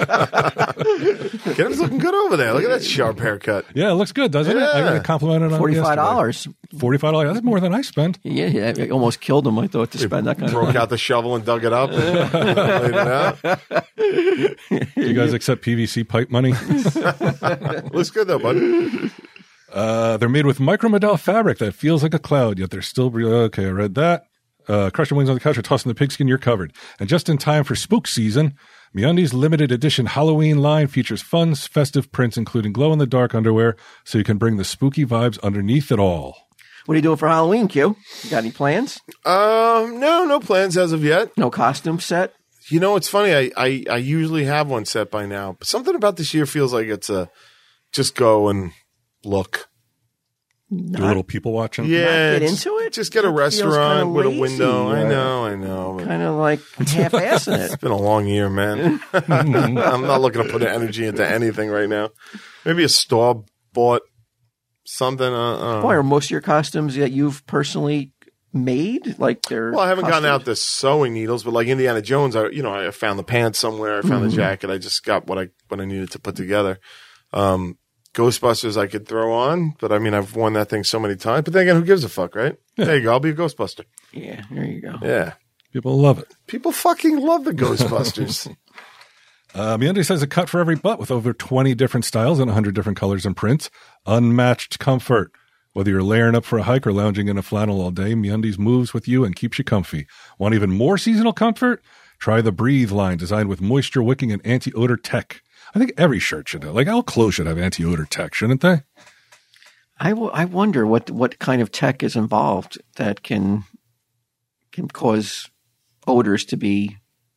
Get him's looking good over there. Look at that sharp haircut.
Yeah, it looks good, doesn't it? I got
Yeah.
to compliment it on
Forty-five dollars.
forty-five dollars. That's more than I spend.
Yeah, yeah, I almost killed him. I thought to spend that kind of
Broke
money.
out the shovel and dug it up. Laid it out.
Do you guys accept P V C pipe money?
Looks good though, buddy.
Uh, they're made with micromodal fabric that feels like a cloud, yet they're still re- okay. I read that. Uh, crushing wings on the couch or tossing the pigskin, you're covered. And just in time for spook season, MeUndies limited edition Halloween line features fun, festive prints, including glow-in-the-dark underwear, so you can bring the spooky vibes underneath it all.
What are you doing for Halloween, Q? You got any plans?
Um, no, no plans as of yet.
No costume set?
You know, it's funny. I, I, I usually have one set by now, but something about this year feels like it's a just go and look.
Do a little people watching.
Yeah,
get
just-
into it?
Just get a
That feels
restaurant
kinda
with a
lazy,
window. I
right?
know, I know. but
Kind of like half-assing
It's
it.
been a long year, man. I'm not looking to put energy into anything right now. Maybe a store bought something. Uh, uh.
Why are most of your costumes that you've personally made? Like they're
Well, I haven't gotten out
costumes?
the sewing needles, but like Indiana Jones, I you know I found the pants somewhere. I found
Mm-hmm.
the jacket. I just got what I what I needed to put together. Um, Ghostbusters I could throw on, but I mean I've worn that thing so many times. But then again, who gives a fuck, right? There you go. I'll be a Ghostbuster.
Yeah, there you go.
Yeah,
People love it.
people fucking love the Ghostbusters.
Uh, MeUndies has a cut for every butt with over twenty different styles and one hundred different colors and prints. Unmatched comfort. Whether you're layering up for a hike or lounging in a flannel all day, MeUndies moves with you and keeps you comfy. Want even more seasonal comfort? Try the Breathe line, designed with moisture-wicking and anti-odor tech. I think every shirt should have, like all clothes should have anti-odor tech, shouldn't they?
I, w- I wonder what what kind of tech is involved that can can cause odors to be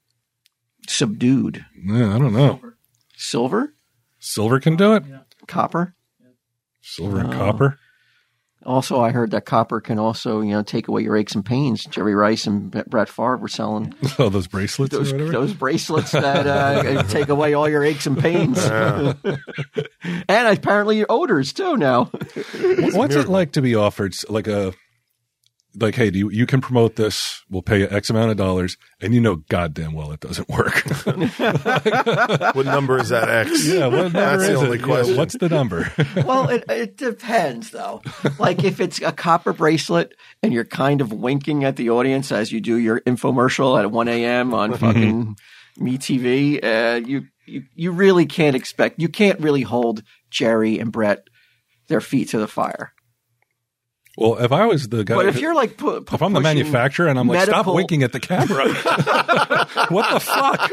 subdued.
Yeah, I don't know.
Silver,
Silver can do it?
copper.
Silver and
Oh.
copper?
Also, I heard that copper can also, you know, take away your aches and pains. Jerry Rice and B- Brett Favre were selling
Oh, those bracelets
those
or whatever?
those bracelets that uh, take away all your aches and pains, and apparently your odors too. Now,
What's it like to be offered s- like a like, hey, do you, you can promote this? We'll pay you X amount of dollars, and you know, goddamn well, it doesn't work.
What number is that X?
Yeah, what number
That's
is
the only
it? Yeah,
question.
what's the number?
well, it it depends though. Like if it's a copper bracelet and you're kind of winking at the audience as you do your infomercial at one a.m. on fucking MeTV, uh, you you you really can't expect. You can't really hold Jerry and Brett their feet to the fire.
Well, if I was the guy,
But if you're like, pu- pu-
if I'm the
pushing
manufacturer and I'm like, stop
medical-
winking at the camera, what the fuck?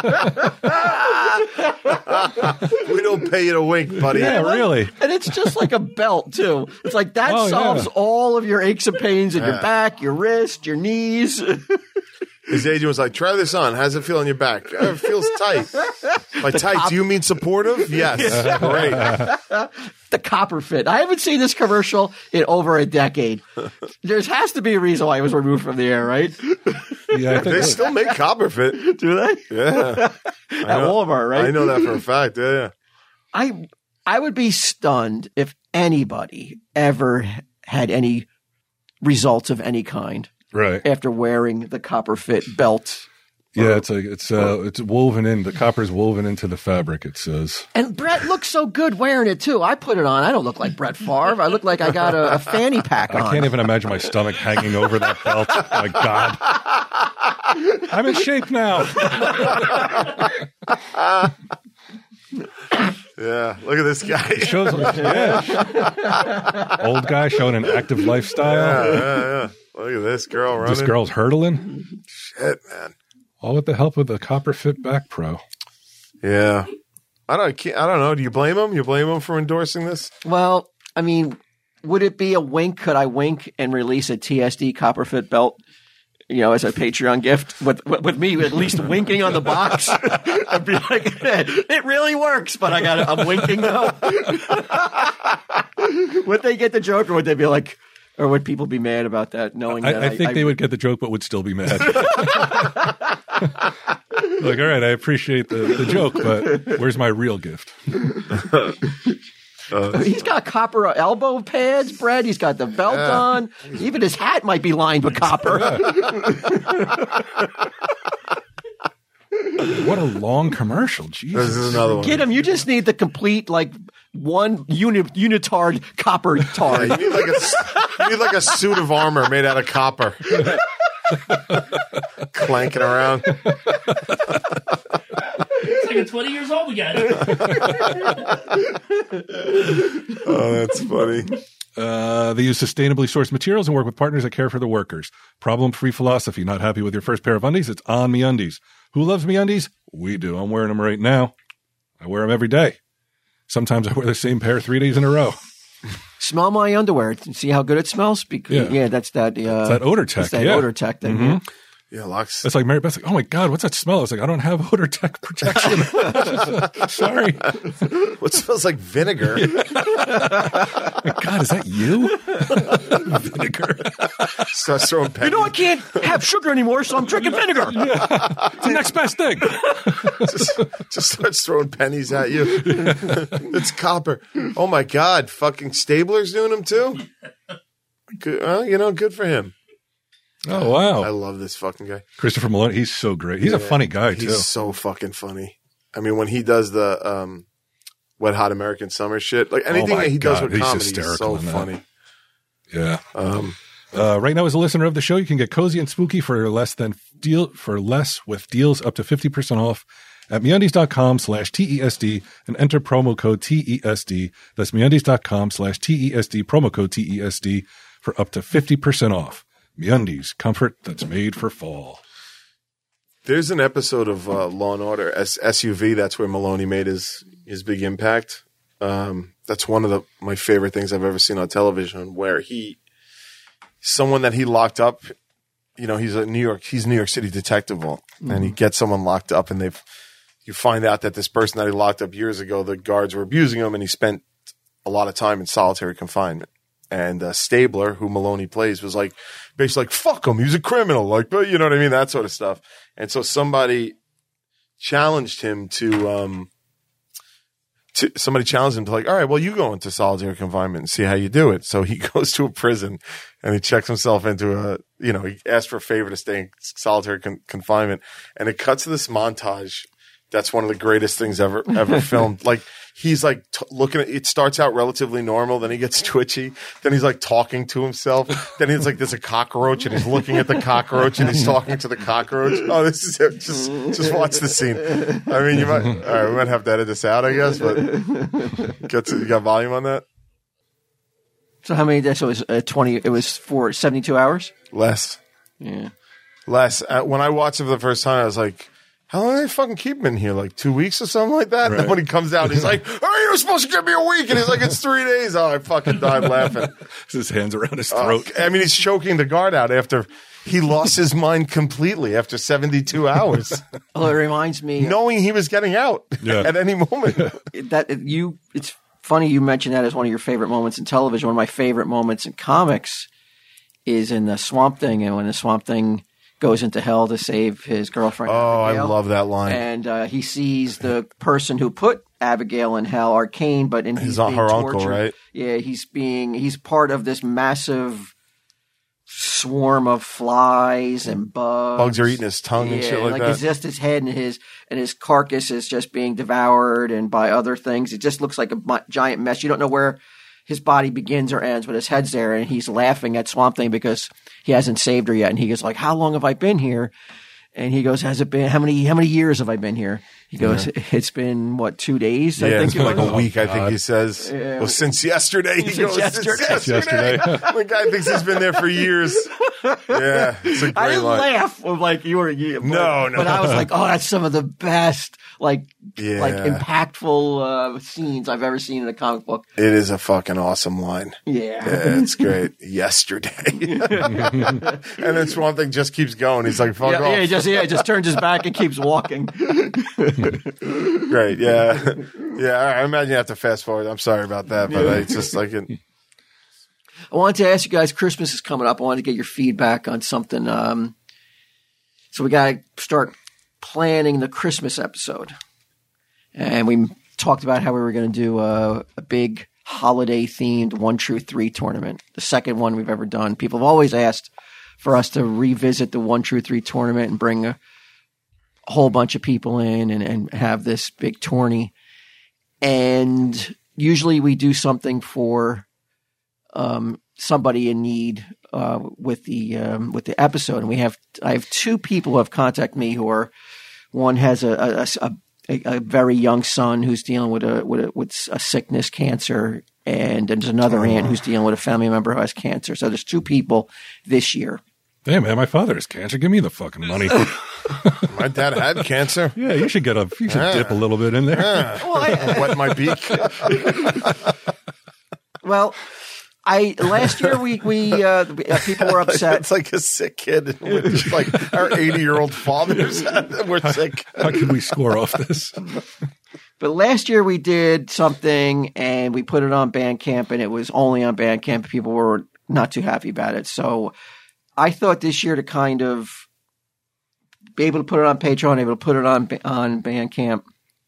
We don't pay you to wink, buddy.
Yeah, really.
And it's just like a belt too. It's like that
Oh,
solves
yeah.
all of your aches and pains in your
Yeah.
back, your wrist, your knees.
His agent was like, try this on. How does it feel on your back? Oh, it feels tight. By tight, cop- do you mean supportive? Yes. Great.
The copper fit. I haven't seen this commercial in over a decade. There has to be a reason why it was removed from the air, right?
Yeah, I think
They still make copper fit.
Do they?
Yeah.
At Walmart, right?
I know that for a fact. Yeah, yeah.
I I would be stunned if anybody ever had any results of any kind
right.
after wearing the copper fit belt.
Yeah, it's like it's uh it's woven in. The copper's woven into the fabric. It says.
And Brett looks so good wearing it too. I put it on. I don't look like Brett Favre. I look like I got a, a fanny pack on.
I can't even imagine my stomach hanging over that belt. My God, I'm in shape now.
Yeah, look at this guy.
Shows, yeah. Old guy showing an active lifestyle.
Yeah, yeah, yeah. Look at this girl running.
This girl's hurdling.
Shit, man.
All with the help of the Copper Fit Back Pro.
Yeah. I don't, I can't- I don't know. Do you blame him? You blame him for endorsing this?
Well, I mean, would it be a wink? Could I wink and release a T S D copper fit belt? You know, as a Patreon gift, with with, with me at least winking on the box, I'd be like, "It really works," but I got, I'm winking though. Would they get the joke, or would they be like, or would people be mad about that? Knowing that
I, I think
I,
they would get the joke, but would still be mad. Like, all right, I appreciate the, the joke, but where's my real gift?
Uh,
He's got copper elbow pads, Brett. He's got the belt
Yeah.
on. Even his hat might be lined with copper.
What a long commercial. Jesus.
This is another one.
Get him. You just need the complete, like, one uni- unitard copper
Yeah,
tard.
you need like a s- you need like a suit of armor made out of copper, clanking around.
It's like at twenty years old we got it.
Oh, that's funny.
Uh, they use sustainably sourced materials and work with partners that care for the workers. Problem-free philosophy. Not happy with your first pair of undies? It's on MeUndies. Who loves MeUndies? We do. I'm wearing them right now. I wear them every day. Sometimes I wear the same pair three days in a row.
Smell my underwear. See how good it smells? Because, yeah.
Yeah.
that's that. Uh,
It's that odor tech.
It's that
yeah.
odor tech thing.
Mhm.
yeah.
Yeah, Lux.
It's like Mary Beth's like, oh my God, what's that smell? I was like, I don't have odor tech protection. Sorry.
What smells like vinegar?
God, is that you? Vinegar.
Starts throwing pennies.
You know, I can't have sugar anymore, so I'm drinking vinegar.
It's the next best thing.
just, just starts throwing pennies at you. It's copper. Oh my God! Fucking Stabler's doing them too. Good, well, you know, good for him.
Oh,
I
wow.
love this fucking guy.
Christopher Maloney, he's so great. He's a
Yeah,
funny guy,
He's
too.
so fucking funny. I mean, when he does the um, Wet Hot American Summer shit, like anything
Oh my
that he does
God,
with
he's
comedy, is
hysterical
so
in that.
funny.
Yeah.
Um,
Uh, right now, as a listener of the show, you can get cozy and spooky for less than deal for less with deals up to fifty percent off at MeUndies.com slash TESD and enter promo code T E S D. That's MeUndies.com slash TESD, promo code T E S D for up to fifty percent off. MeUndies, comfort that's made for fall.
There's an episode of uh, Law and Order S- SUV. That's where Maloney made his his big impact. Um, that's one of the my favorite things I've ever seen on television. Where he, someone that he locked up, you know, he's a New York, he's New York City detective, mm-hmm. and he gets someone locked up, and they've you find out that this person that he locked up years ago, the guards were abusing him, and he spent a lot of time in solitary confinement. And uh, Stabler, who Maloney plays, was like, basically like, fuck him. He's a criminal. Like, but you know what I mean? That sort of stuff. And so somebody challenged him to, um, to, somebody challenged him to like, all right, well, you go into solitary confinement and see how you do it. So he goes to a prison and he checks himself into a, you know, he asks for a favor to stay in solitary con- confinement. And it cuts to this montage. That's one of the greatest things ever, ever filmed. Like, he's like t- looking at it, starts out relatively normal, then he gets twitchy, then he's like talking to himself, then he's like, there's a cockroach and he's looking at the cockroach and he's talking to the cockroach. Oh, this is it. Just, just watch the scene. I mean, you might, all right, we might have to edit this out, I guess, but get to, you got volume on that?
So how many? So it was uh, twenty. It was for seventy-two hours.
Less.
Yeah.
Less. Uh, when I watched it for the first time, I was like, how long do they fucking keep him in here? Like two weeks or something like that? And then
Right.
when he comes out, he's like, are you were supposed to give me a week. And he's like, it's three days. Oh, I fucking died laughing.
His hands around his
Uh,
throat.
I mean, he's choking the guard out after he lost his mind completely after seventy-two hours,
Well, it reminds me
knowing he was getting out
Yeah.
at any moment.
that you. It's funny you mentioned that as one of your favorite moments in television. One of my favorite moments in comics is in the Swamp Thing, and when the Swamp Thing goes into hell to save his girlfriend.
Oh, I
Abigail,
love that line.
And uh, he sees the person who put Abigail in hell, Arcane, but in he's
He's not
being
her
tortured.
uncle, right?
Yeah, he's being he's part of this massive swarm of flies and bugs.
Bugs are eating his tongue
yeah,
and shit like, that.
it's just his head and his and his carcass is just being devoured and by other things. It just looks like a mi- giant mess. You don't know where his body begins or ends, but his head's there, and he's laughing at Swamp Thing because he hasn't saved her yet. And he goes like, "How long have I been here?" And he goes, "Has it been how many how many years have I been here?" He goes, "It's been what two days? I
Yeah,
think
it's been
it
like
was."
a week, I think he says.
Yeah.
Well, since yesterday. He
Since
goes,
yesterday.
Since yesterday. The guy thinks he's been there for years. Yeah, it's a
I
great
didn't
line.
laugh of like you were, you, but,
No, no.
But I was like, oh, that's some of the best, like,
Yeah.
like impactful uh, scenes I've ever seen in a comic book.
It is a fucking awesome line.
Yeah,
Yeah, it's great. Yesterday. And then Swamp Thing just keeps going. He's like, fuck
yeah,
off.
yeah, he just yeah, he just turns his back and keeps walking.
Great. Yeah. Yeah. I imagine you have to fast forward. I'm sorry about that, but
Yeah.
it's just like, it,
I wanted to ask you guys, Christmas is coming up. I wanted to get your feedback on something. Um, so we got to start planning the Christmas episode. And we talked about how we were going to do a, a big holiday themed One True Three tournament, the second one we've ever done. People have always asked for us to revisit the One True Three tournament and bring a, a whole bunch of people in and, and have this big tourney. And usually we do something for um, somebody in need uh, with the um, with the episode. And we have I have two people who have contacted me who are one has a a, a, a very young son who's dealing with a with a, with a sickness, cancer, and there's another aunt who's dealing with a family member who has cancer. So there's two people this year.
Hey, man, my father has cancer. Give me the fucking money.
my dad had cancer.
Yeah, you should get a, you should
Yeah.
dip a little bit in there.
Yeah.
Well, I,
Wet my beak.
well, I last year we we uh, people were upset.
It's like a sick kid. We're just like our eighty-year-old fathers. We're sick.
How can we score off this?
But last year we did something and we put it on Bandcamp, and it was only on Bandcamp. People were not too happy about it. So I thought this year to kind of be able to put it on Patreon, able to put it on on Bandcamp,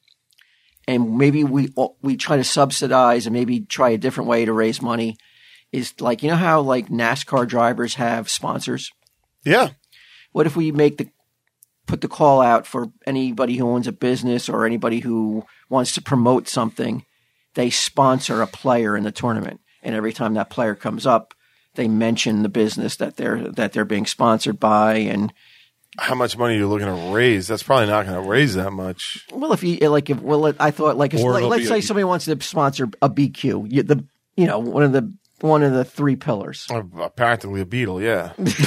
and maybe we we try to subsidize and maybe try a different way to raise money. Is like, you know how like NASCAR drivers have sponsors?
Yeah.
What if we make the put the call out for anybody who owns a business or anybody who wants to promote something? They sponsor a player in the tournament, and every time that player comes up, they mention the business that they're that they're being sponsored by. And
How much money are you looking to raise? That's probably not going to raise that much.
well, if you like, if well, I thought like,
Or
like
it'll
let's
be
say
a-
somebody wants to sponsor a B Q, you, the you know one of the one of the three pillars.
Uh, Practically a beetle, yeah.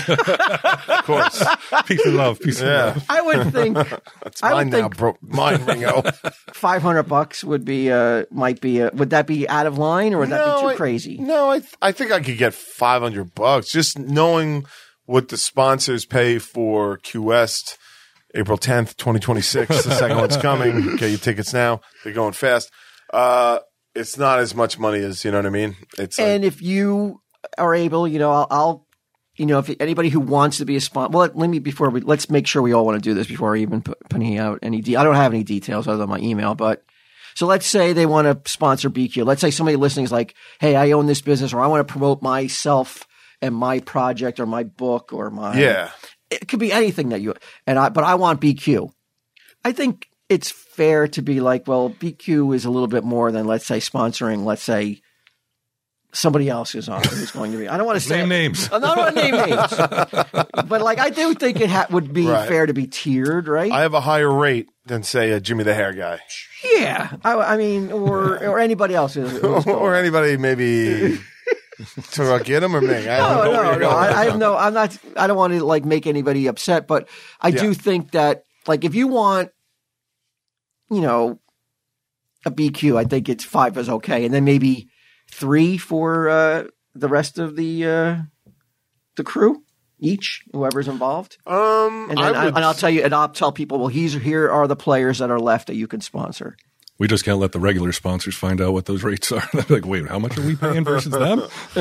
Of course.
Peace and love. Peace and
Yeah.
love.
I would think
That's
I would
mine now,
think-
bro. Mine, Ringo.
five hundred bucks would be uh might be uh would that be out of line or would that be too
I-
crazy?
No, I th- I think I could get five hundred bucks just knowing what the sponsors pay for Q West April tenth, twenty twenty-six. The second one's coming. Get your tickets now. They're going fast. Uh, it's not as much money as, you know what I mean? It's like,
And if you are able, you know, I'll, I'll you know, if anybody who wants to be a sponsor, well, let me before we let's make sure we all want to do this before I even put, putting out any. De- I don't have any details other than my email, but so let's say they want to sponsor B Q. Let's say somebody listening is like, "Hey, I own this business, or I want to promote myself and my project, or my book, or my
yeah.
It could be anything that you and I, but I want B Q." I think it's fair to be like, well, B Q is a little bit more than, let's say, sponsoring, let's say, somebody else who's on who's going to be. I don't want to say
Name names.
I'm not going to name names, but like I do think it ha- would be
Right.
fair to be tiered, right?
I have a higher rate than, say, a Jimmy the Hair guy.
yeah, I, I mean, or or anybody else who's, who's going.
Or anybody maybe. So I'll get him or me? I
No,
don't know where
no,
you're
no.
going.
I, I have no. I'm not. I don't want to like make anybody upset, but I
Yeah.
do think that like if you want, you know, a B Q. I think it's five is okay, and then maybe three for uh, the rest of the uh, the crew, each whoever's involved.
Um,
And
I
then I
would,
and I'll tell you, and I'll tell people, well, he's here are the players that are left that you can sponsor.
We just can't let the regular sponsors find out what those rates are. They're like, wait, how much are we paying versus them?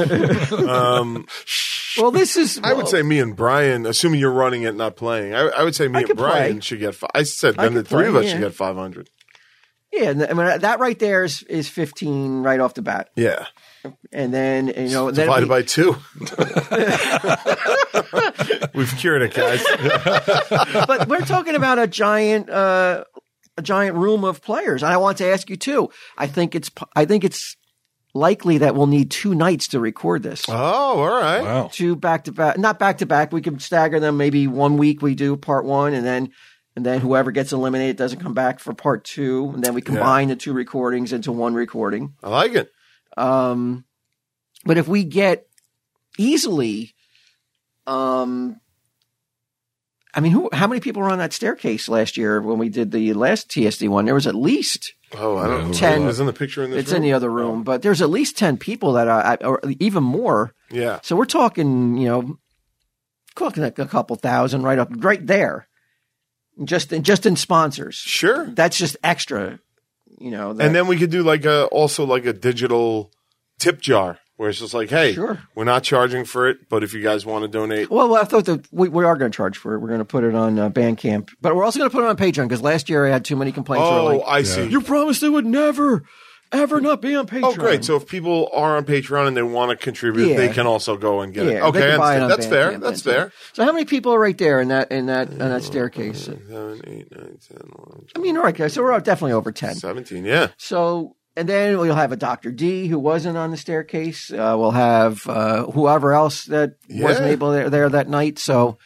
Well, this is.
I would say me and Brian, assuming you're running it, not playing. I, I would say me
I
and
could
Brian
play.
should get. Fi- I said
I
then the
could
three
play,
of us
yeah.
should get five hundred.
yeah, and I mean, that right there is, is fifteen right off the bat,
Yeah,
and then you know then
divided
we-
by two. We've cured it, guys.
but we're talking about a giant, uh, a giant room of players. And I want to ask you too. I think it's, I think it's likely that we'll need two nights to record this.
Oh, all right.
Wow.
Two back to back, not back to back. We can stagger them. Maybe one week we do part one, and then, and then whoever gets eliminated doesn't come back for part two, and then we combine the two recordings into one recording.
I like it.
Um, but if we get easily, um, I mean, who? How many people were on that staircase last year when we did the last T S D one? There was at least
Oh, I don't know.
Ten.
Isn't the picture in this
it's
room?
in the other room, but there's at least ten people that are, or even more.
Yeah.
So we're talking, you know, talking like a couple thousand right up, right there, just in just in sponsors.
Sure.
That's just extra, you know. That,
And then we could do like a also like a digital tip jar where it's just like, hey,
Sure.
we're not charging for it, but if you guys want to donate,
Well, I thought that we, we are going to charge for it. We're going to put it on uh, Bandcamp, but we're also going to put it on Patreon because last year I had too many complaints.
oh,
where like,
I see.
you promised it would never, ever not be on Patreon.
Oh, great! So if people are on Patreon and they want to contribute,
Yeah.
they can also go and get it.
yeah,
Okay,
they can buy it
I
on
understand. that's fair.
Bandcamp
That's
then,
fair.
too. So how many people are right there in that in that in that staircase?
Seven, eight, nine, ten, eleven,
I mean, all right, guys. So we're definitely over ten.
seventeen. Yeah.
So, and then we'll have a Doctor D who wasn't on the staircase. Uh, we'll have uh, whoever else that wasn't
Yeah.
able there, there that night. So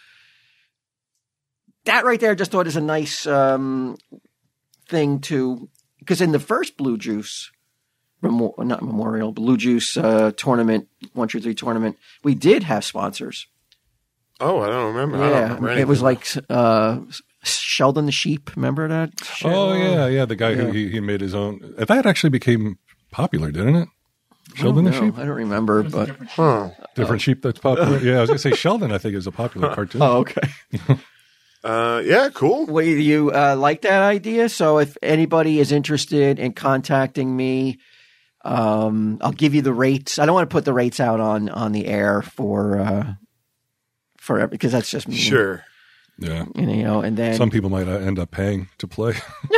that right there, just thought is a nice um, thing to, because in the first Blue Juice, memo- not Memorial, Blue Juice uh, tournament, one, two, three tournament, we did have sponsors.
Oh, I don't remember. I don't
Yeah,
remember
it was
anything.
like uh, Sheldon the Sheep. Remember that?
Oh yeah, yeah. The guy
Yeah.
who he, he made his own. That actually became popular, didn't it? Sheldon the
No,
sheep,
I don't remember,
There's a
but
different
Huh.
different sheep that's popular. Yeah, I was gonna say Sheldon. I think is a popular cartoon.
oh, okay.
Uh, yeah, cool.
Well, you uh, like that idea? So if anybody is interested in contacting me, um, I'll give you the rates. I don't want to put the rates out on on the air for uh, for because that's just me.
Sure.
Yeah.
And, you know, and then
Some people might uh, end up paying to play.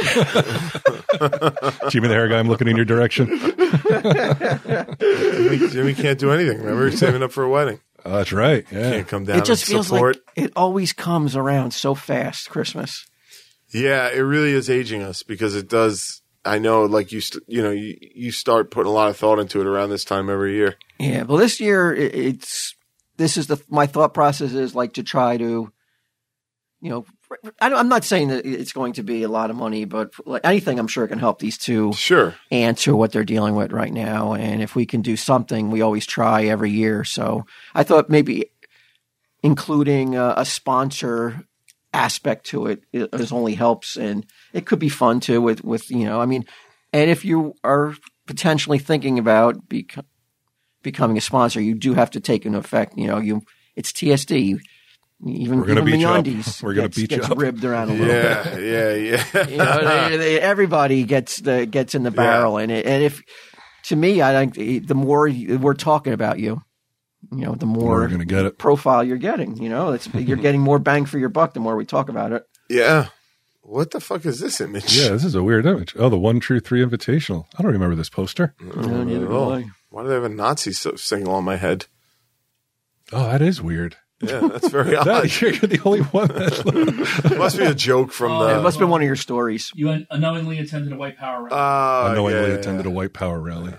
Jimmy the hair guy, I'm looking in your direction.
Jimmy, Jimmy can't do anything. Remember, he's saving up for a wedding.
Oh, that's right. Yeah.
Can't come down
it just
and
feels
support.
like it always comes around so fast. Christmas.
Yeah, it really is aging us because it does. I know, like you, st- you know, you, you start putting a lot of thought into it around this time every year.
Yeah. Well, this year it, it's this is the my thought process is like to try to, you know, I don't, I'm not saying that it's going to be a lot of money, but like anything, I'm sure it can help these two
Sure.
answer what they're dealing with right now. And if we can do something, we always try every year. So I thought maybe including a, a sponsor aspect to it is only helps, and it could be fun too with, with, you know, I mean, and if you are potentially thinking about bec- becoming a sponsor, you do have to take into effect, you know, you, it's T S D. Even,
We're gonna
even
beat you up.
MeUndies
We're gonna
gets,
beat you
gets
up.
ribbed around a little bit.
Yeah, yeah, yeah.
You know, they, they, everybody gets the gets in the barrel, and it, and if to me, I think the more you, we're talking about you, you know, the more
We're gonna get it.
profile you're getting. You know, it's you're getting more bang for your buck the more we talk about it.
Yeah. What the fuck is this image?
Yeah, this is a weird image. Oh, the One True Three Invitational. I don't remember this poster.
No, neither do
Oh,
I.
why do they have a Nazi so- single on my head?
Oh, that is weird.
Yeah, that's very odd.
That, you're the only one that.
Must be a joke from
Oh,
the.
It must have been one of your stories.
You un- unknowingly attended a white power rally.
Uh,
unknowingly
yeah,
attended
yeah.
a white power rally.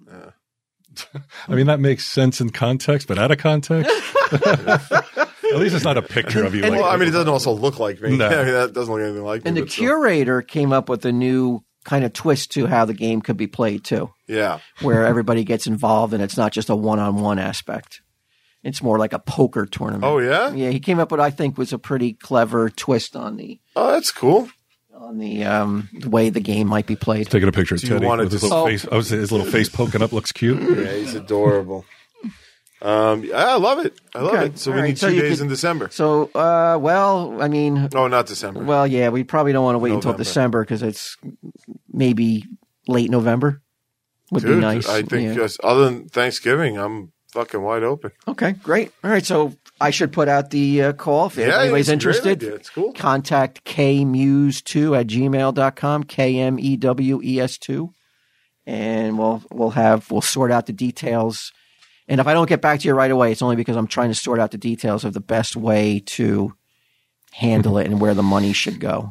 I mean, that makes sense in context, but out of context, at least it's not a picture of you.
And-
like,
Well, I mean, it doesn't also look like me.
No.
I mean, that doesn't look anything like me.
And the
but still.
curator came up with a new kind of twist to how the game could be played too,
Yeah.
where everybody gets involved and it's not just a one-on-one aspect. It's more like a poker tournament.
Oh, yeah?
Yeah, he came up with, I think, was a pretty clever twist on the
Oh, that's cool.
on the um, the way the game might be played.
Taking a picture of
Do you
Teddy
want it
with his
to-
little
Oh.
face. I was his little face poking up looks cute.
Yeah, he's adorable. Um, yeah, I love it. I love
Okay.
it. So
All
we
right.
need
So
two
you
days
could-
in December.
So, uh, well, I mean,
No, not December.
well, yeah, we probably don't want to wait until
November.
December because it's maybe late November would
Dude,
be nice.
I think
Yeah.
just other than Thanksgiving, I'm fucking wide open.
Okay, great. All right, so I should put out the uh, call if
Yeah,
anybody's
it's a great
interested.
idea. It's cool.
Contact k muse two at gmail dot com, K M E W E S two. And we'll we'll have we'll sort out the details. And if I don't get back to you right away, it's only because I'm trying to sort out the details of the best way to handle it and where the money should go.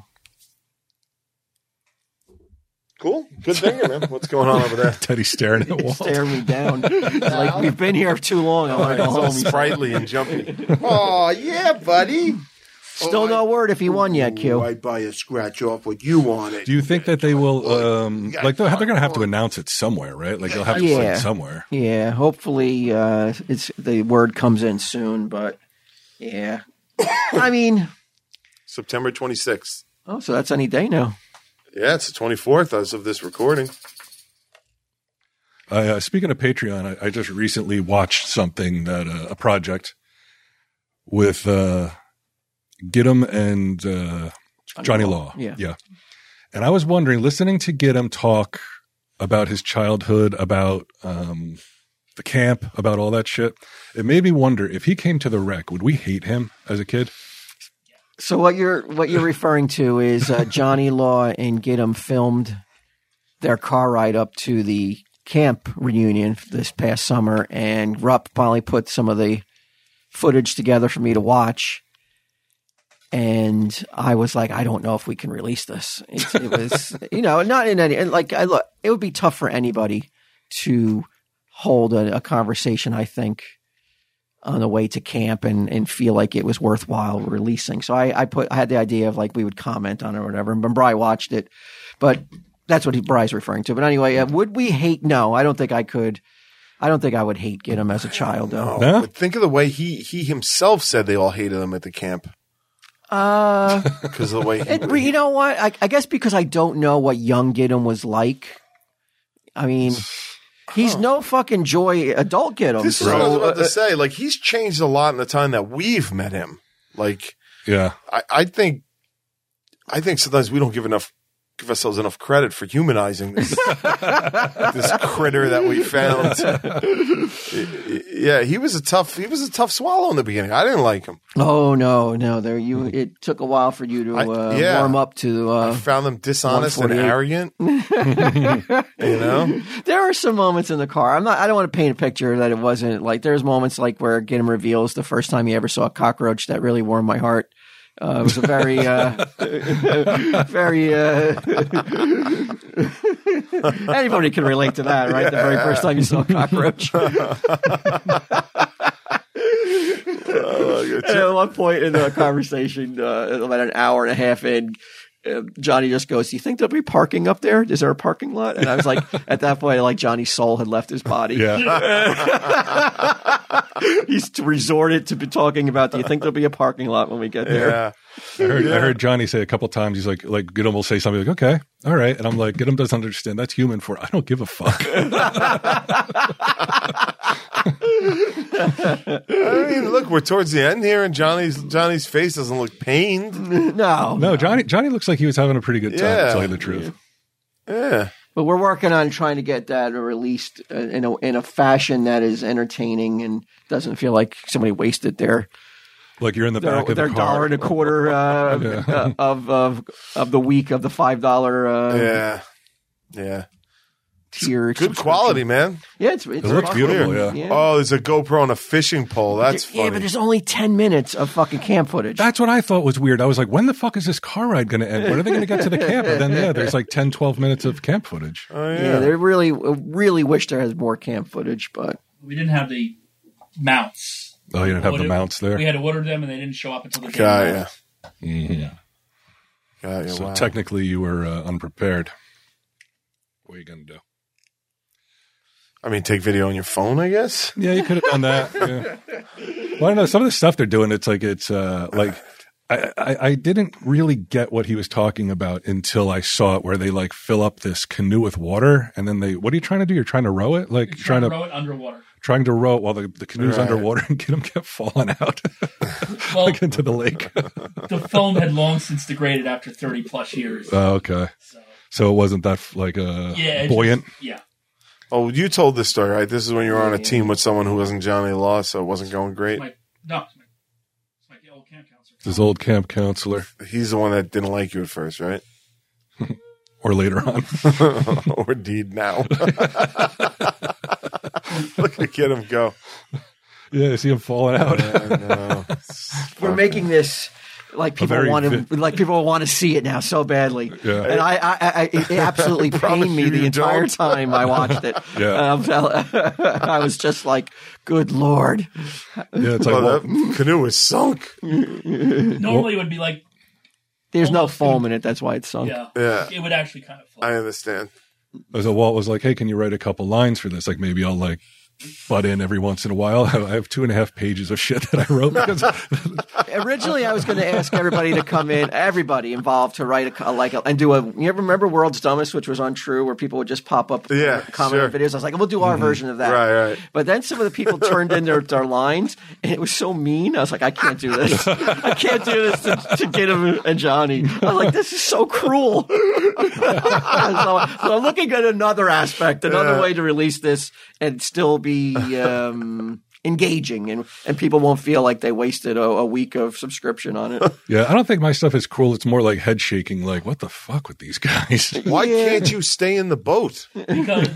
Cool. Good thinking, man. What's going on over there?
Teddy's staring at Walt.
Stare me down. It's like we've been here too long. I want to go
It's all
home.
sprightly and jumpy. Oh, yeah, buddy.
Still no word if he won yet, Q.
I buy a scratch off what you wanted.
Do you think that they will, um,
Yeah,
like, they're, they're going to have to
on.
announce it somewhere, right? Like, they'll have to
Yeah.
say it somewhere.
Yeah, hopefully uh, it's the word comes in soon. But yeah, I mean,
September twenty-sixth.
oh, so that's any day now.
Yeah, it's the twenty-fourth as of this recording.
I, uh, speaking of Patreon, I, I just recently watched something that, uh, a project with, uh, Gidim and, uh, Johnny Law.
Yeah.
Yeah. And I was wondering, listening to Gidim talk about his childhood, about, um, the camp, about all that shit, it made me wonder if he came to the wreck, would we hate him as a kid?
So what you're what you're referring to is uh, Johnny Law and Gidim filmed their car ride up to the camp reunion this past summer, and Rupp finally put some of the footage together for me to watch. And I was like, I don't know if we can release this. It, it was, you know, not in any like I look. It would be tough for anybody to hold a, a conversation, I think, on the way to camp and, and feel like it was worthwhile releasing. So I, I put I had the idea of like we would comment on it or whatever. And Bri watched it, but that's what he, Bri's referring to. But anyway, uh, would we hate? No, I don't think I could. I don't think I would hate Gidim as a child though.
Oh,
Huh?
but think of the way he he himself said they all hated him at the camp
Uh,
because of the way he.
it, you know what? I, I guess because I don't know what young Gidim was like. I mean, he's no fucking joy adult Gidim.
This is what I was
so,
about
uh,
to say. Like he's changed a lot in the time that we've met him. Like
Yeah.
I, I think, I think sometimes we don't give enough, give ourselves enough credit for humanizing this this critter that we found. Yeah, he was a tough, he was a tough swallow in the beginning. I didn't like him.
oh no, no, there you. It took a while for you to
I-
uh,
yeah.
warm up to.
I
Uh,
found him dishonest and
one forty-eight.
arrogant. You know,
there are some moments in the car. I'm not. I don't want to paint a picture that it wasn't like. There's moments like where Gidim reveals the first time he ever saw a cockroach that really warmed my heart. Uh, it was a very, uh, very. Uh, anybody can relate to that, right? The very first time you saw a cockroach. And at one point in the conversation, uh, about an hour and a half in, uh, Johnny just goes, "Do you think there'll be parking up there? Is there a parking lot?" And I was like, at that point, like Johnny's soul had left his body.
Yeah.
He's resorted to be talking about, "Do you think there'll be a parking lot when we get there?"
yeah.
I heard, I heard Johnny say a couple times, he's like, like, Gidim will say something like, okay, all right. And I'm like, Gidim doesn't understand. That's human for, I don't give a fuck.
I mean, look, we're towards the end here, and Johnny's Johnny's face doesn't look pained.
No,
No, Johnny, Johnny looks like he was having a pretty good time,
Yeah.
to tell you the truth.
Yeah,
but we're working on trying to get that released uh, in a in a fashion that is entertaining and doesn't feel like somebody wasted their
Like you're in the
their,
back of
their
the
dollar
car.
and a quarter uh, uh, of of of the week of the five dollar uh,
yeah, yeah.
tier.
Good
subscription.
quality, man.
Yeah, it's, it's
It looks
fucking
beautiful,
weird.
yeah.
Oh, there's a GoPro on a fishing pole. That's
yeah,
funny.
but there's only ten minutes of fucking camp footage.
That's what I thought was weird. I was like, when the fuck is this car ride going to end? When are they going to get to the camp? And then, yeah, there's like ten, twelve minutes of camp footage.
oh
yeah,
yeah.
they really really wish there was more camp footage, but
We didn't have the mounts.
Oh, you didn't have the
Ordered-
mounts there?
We had to order them, and they didn't show up until the day.
Got
of.
ya.
Mhm.
Got ya.
So
Wow.
technically you were uh, unprepared. What are you going to do?
I mean, take video on your phone, I guess.
Yeah, you could have done that. Yeah. Well, I don't know. Some of the stuff they're doing, it's like, it's uh, like, I, I, I didn't really get what he was talking about until I saw it, where they like fill up this canoe with water, and then they. What are you trying to do? You're trying to row it, like
You're
trying,
trying to
to
row it underwater.
trying to row it while the, the canoe's
Right.
underwater and get him kept falling out
Well,
like into the lake.
the foam had long since degraded after thirty plus years.
Oh, okay,
So
so it wasn't that like uh,
yeah, it
buoyant.
just- yeah.
Oh, you told this story, right? This is when you were on a team with someone who wasn't Johnny Law, so it wasn't going great.
My, no, it's my, it's my old camp counselor.
His old camp counselor,
He's the one that didn't like you at first, right?
or later on.
Or indeed now. Look at get him go.
Yeah, I see him falling out.
I know.
We're making this like people
very
want to
vi-
like people want to see it now so badly.
Yeah.
And I, I, I it absolutely
promise
pained me
you
the
you
entire
don't.
time I watched it.
Yeah.
Um, I was just like, good Lord.
Yeah, it's like
Well,
well,
that canoe is sunk.
Normally it would be like,
There's no
Almost
foam in it. That's why it's sunk.
yeah,
Yeah.
it would actually kind of float.
I understand.
so Walt was like, "Hey, can you write a couple lines for this? Like maybe I'll like butt in every once in a while. I have two and a half pages of shit that I wrote because
Originally, I was going to ask everybody to come in, everybody involved, to write a co- like a, and do a. You ever remember World's Dumbest, which was untrue, where people would just pop up,
Yeah,
comment on
sure.
videos. I was like, we'll do our version of that.
Right, right.
But then some of the people turned in their, their lines, and it was so mean. I was like, I can't do this. I can't do this to, to Gideon and Johnny. I was like, this is so cruel. so, so I'm looking at another aspect, another
Yeah.
way to release this and still be. Um, engaging and, and people won't feel like they wasted a, a week of subscription on it.
yeah, I don't think my stuff is cruel. It's more like head shaking. Like what the fuck with these guys?
Why
Yeah.
can't you stay in the boat?
Because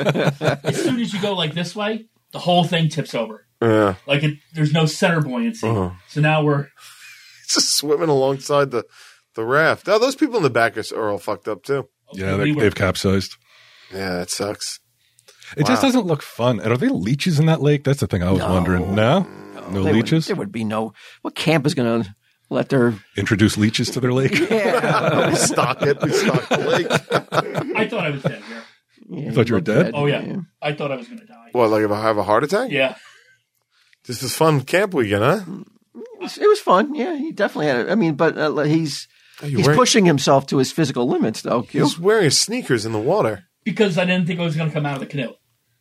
as soon as you go like this way, the whole thing tips over.
Yeah.
Like it, there's no center buoyancy.
Uh-huh.
So now we're
It's just swimming alongside the, the raft. Now, those people in the back are, are all fucked up, too.
Yeah,
we
they,
were-
they've capsized.
Yeah, that sucks.
It just
Wow.
doesn't look fun. And are there leeches in that lake? That's the thing I was wondering. No, no
There would-
leeches.
there would be no. What camp is going to let their.
Introduce leeches to their lake.
Yeah.
We stock it. We stock the lake.
I thought I was dead. Yeah.
yeah
thought you were
look
dead?
dead.
Oh yeah. I thought I was going to die.
What, like if I have a heart attack?
Yeah.
This is fun camp weekend, huh?
It was, it was fun. Yeah, he definitely had it. I mean, but uh, he's
Oh, you're
he's
wearing-
pushing himself to his physical limits, though. Q.
He's wearing his sneakers in the water.
Because I didn't think I was going to come out of the canoe.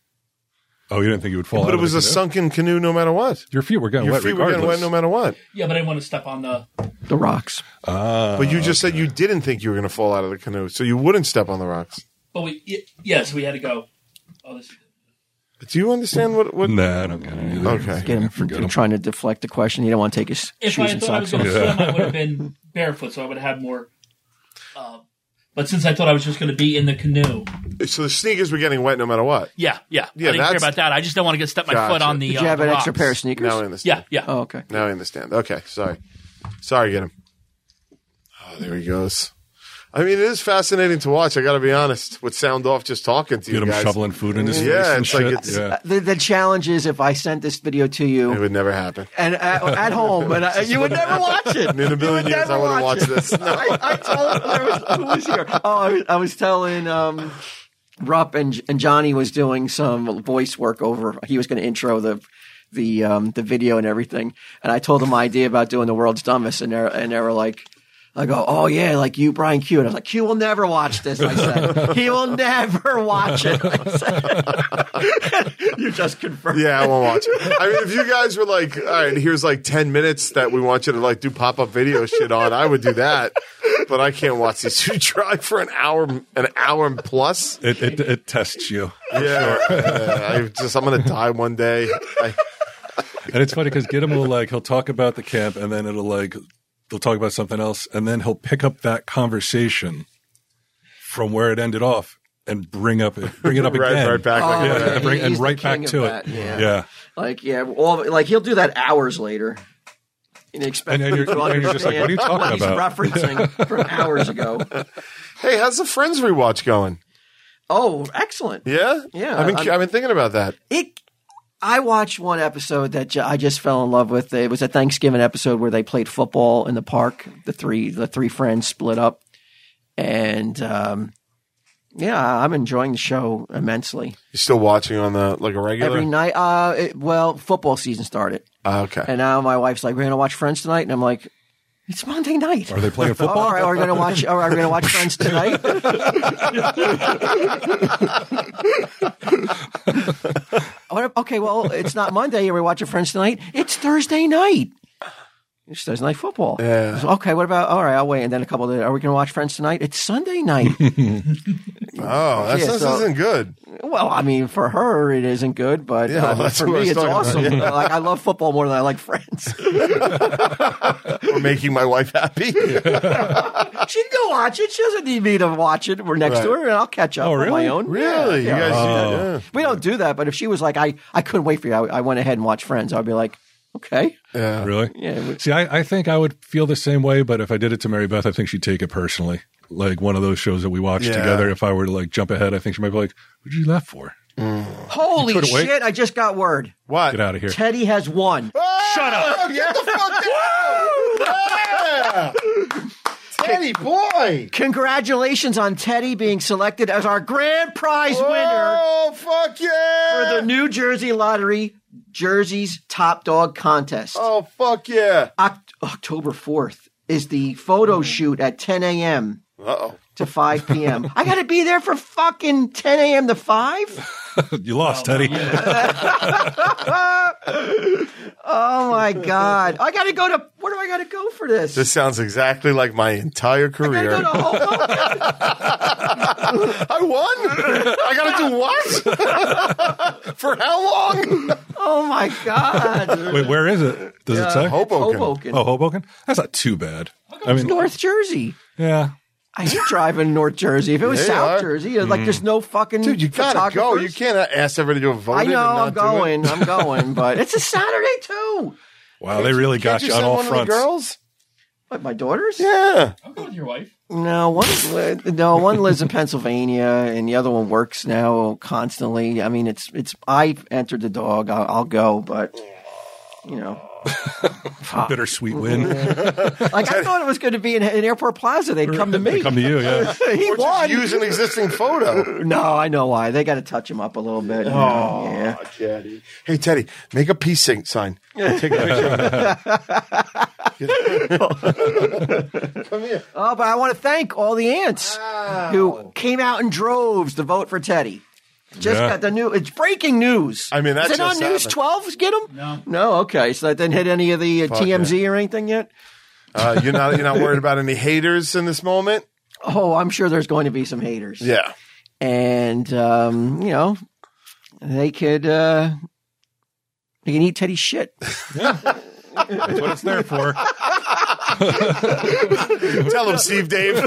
Oh, you didn't think you would fall
But
out
it
of
was
the
a
canoe?
sunken canoe no matter what.
Your feet were getting
Your
wet
feet were getting
regardless.
wet no matter what.
Yeah, but I didn't want to step on the.
The rocks.
Ah,
But you just said you didn't think you were going to fall out of the canoe, so you wouldn't step on the rocks.
But we, y- yeah, so we had to go. Oh, this.
Do you understand what? what
nah, I don't get it either.
Okay.
Get him
forget
from
him.
trying to deflect the question. He don't want to take his
If
shoes
I
and
thought I was
socks
going to
off.
swim, I would have been barefoot, so I would have had more. Uh, but since I thought I was just going to be in the canoe,
So the sneakers were getting wet no matter what.
yeah, yeah,
Yeah,
I didn't care
that's-
about that. I just don't want to get step my
Gotcha.
foot on the.
Did
uh,
you have
the
an extra
rocks.
pair of sneakers?
Now I understand.
Yeah, yeah.
Oh, okay.
Now I understand. Okay, sorry. Sorry, get him. Oh, there he goes. I mean, it is fascinating to watch. I got to be honest. With sound off, just talking to
Get
you
him
guys.
shoveling food in his
Yeah,
face and
it's like
shit.
it's-
yeah.
The, the challenge is if I sent this video to
It
you
would never happen.
and at, at home, and I, you would never watch it.
In a
You
million
would
years,
never
I wouldn't watch
it.
this. No.
I, I told there was, who was here? Oh, I was, I was telling um, Rupp and and Johnny was doing some voice work over. He was going to intro the the um, the video and everything, and I told them my idea about doing the world's dumbest, and they and they were like. I go, oh yeah, like you, Brian Q. And I was like, Q will never watch this. I said, he will never watch it. I said, you just confirmed.
Yeah, I won't watch it. I mean, if you guys were like, all right, here's like ten minutes that we want you to like do pop up video shit on, I would do that. But I can't watch this. You try for an hour, an hour and plus.
It, it it tests you.
Yeah, yeah, I just I'm gonna die one day. I,
And it's funny because Gideon will like he'll talk about the camp and then it'll like they'll talk about something else and then he'll pick up that conversation from where it ended off and bring up it bring it up
right,
again.
right back.
Oh,
like,
Yeah,
yeah.
and, bring,
He's
and
the
right back
king of
to
that,
it.
yeah.
yeah.
Like yeah, all like he'll do that hours later. And, expect
And then you're-
people to
and you're just like, what are you
understand
talking
what
about?
He's referencing from hours ago.
Hey, how's the Friends rewatch going?
Oh, excellent!
Yeah,
Yeah,
I've been
I'm-
I've been thinking about that.
It. I watched one episode that ju- I just fell in love with. It was a Thanksgiving episode where they played football in the park. The three the three friends split up, and um, yeah, I'm enjoying the show immensely.
You still watching on the like a regular?
Every night, uh, it, well, football season started.
Ah, okay.
And now my wife's like, we're going to watch Friends tonight. And I'm like, It's Monday night.
Are they playing football?
All right, are we going to watch? Are we going to watch Friends tonight? Okay, well, it's not Monday. Are we watching Friends tonight? It's Thursday night. It's Thursday night football.
Yeah.
So, okay, what about? All right, I'll wait. And then a couple of days, are we going to watch Friends tonight? It's Sunday night.
Oh, that's,
Yeah,
this
so-
isn't good.
Well, I mean, for her, it isn't good, but
Yeah,
uh,
that's
for
what I
me,
was
it's
talking about,
awesome.
yeah.
Like, I love football more than I like Friends.
We're making my wife happy.
She can go watch it. She doesn't need me to watch it. We're next to
Right.
her, and I'll catch up
Oh,
on my
really?
own.
Really?
Yeah,
You
yeah.
guys?
Oh.
Yeah.
We don't do that, but if she was like, I, I couldn't wait for you, I, I went ahead and watched Friends, I'd be like, okay.
Yeah.
Really?
Yeah. we-
See, I, I think I would feel the same way, but if I did it to Mary Beth, I think she'd take it personally. Like one of those shows that we watched
Yeah.
together. If I were to like jump ahead, I think she might be like, "What did you laugh for?
Holy
couldn't wait?
shit, I just got word.
What?
Get out of here!"
Teddy has won.
Shut up! Get the fuck down! Yeah. Teddy boy!
Congratulations on Teddy being selected as our grand prize winner
Oh, fuck yeah!
for the New Jersey Lottery Jersey's Top Dog Contest.
Oh, fuck yeah!
Oct- October fourth is the photo shoot at ten a.m.
Uh-oh.
to five p.m. I got to be there for fucking ten a.m. to five?
You lost, Teddy.
Oh, my God. I got to go to, where do I got to go for this?
This sounds exactly like my entire
I got to
career.
go to Hoboken.
I won? I gotta do what? For how long?
Oh, my God.
Wait, where is it? Does it say?
Hoboken.
Hoboken.
Oh, Hoboken. That's not too bad. I mean,
North Jersey.
yeah.
I hate driving North Jersey. If it was
Yeah, you
South
are.
Jersey, like there's no fucking
Dude, you gotta go. You
photographers.
can't ask everybody to vote.
I
it and
know,
not
I'm
do
going.
it.
I'm going, but it's a Saturday too.
Wow, they really got
Can't
you on
send
all
one of the
fronts.
girls?
What, my daughters?
Yeah.
I'll go with your wife.
No, one li- no one lives in Pennsylvania, and the other one works now constantly. I mean, it's it's. I entered the dog. I'll, I'll go, but you know,
Bittersweet win.
like I thought it was going to be in, in Airport Plaza. They'd come to me.
They come to you, yeah.
he
Or
won.
just use an existing photo.
No, I know why. They got to touch him up a little bit.
Oh,
yeah.
Teddy. Hey, Teddy, make a peace sign- sign. Take a picture. Come here.
Oh, but I want to thank all the ants who came out in droves to vote for Teddy. Just
Yeah.
got the new. It's breaking news.
I mean, that
is it on
just
News
happened.
twelve? Get them?
No.
No. Okay, so that didn't hit any of the uh,
Fuck
T M Z or anything yet.
Uh, you're not you're not worried about any haters in this moment?
Oh, I'm sure there's going to be some haters.
Yeah.
And um, you know, they could uh, they can eat Teddy's shit.
That's what it's there for.
Tell him, Steve Dave.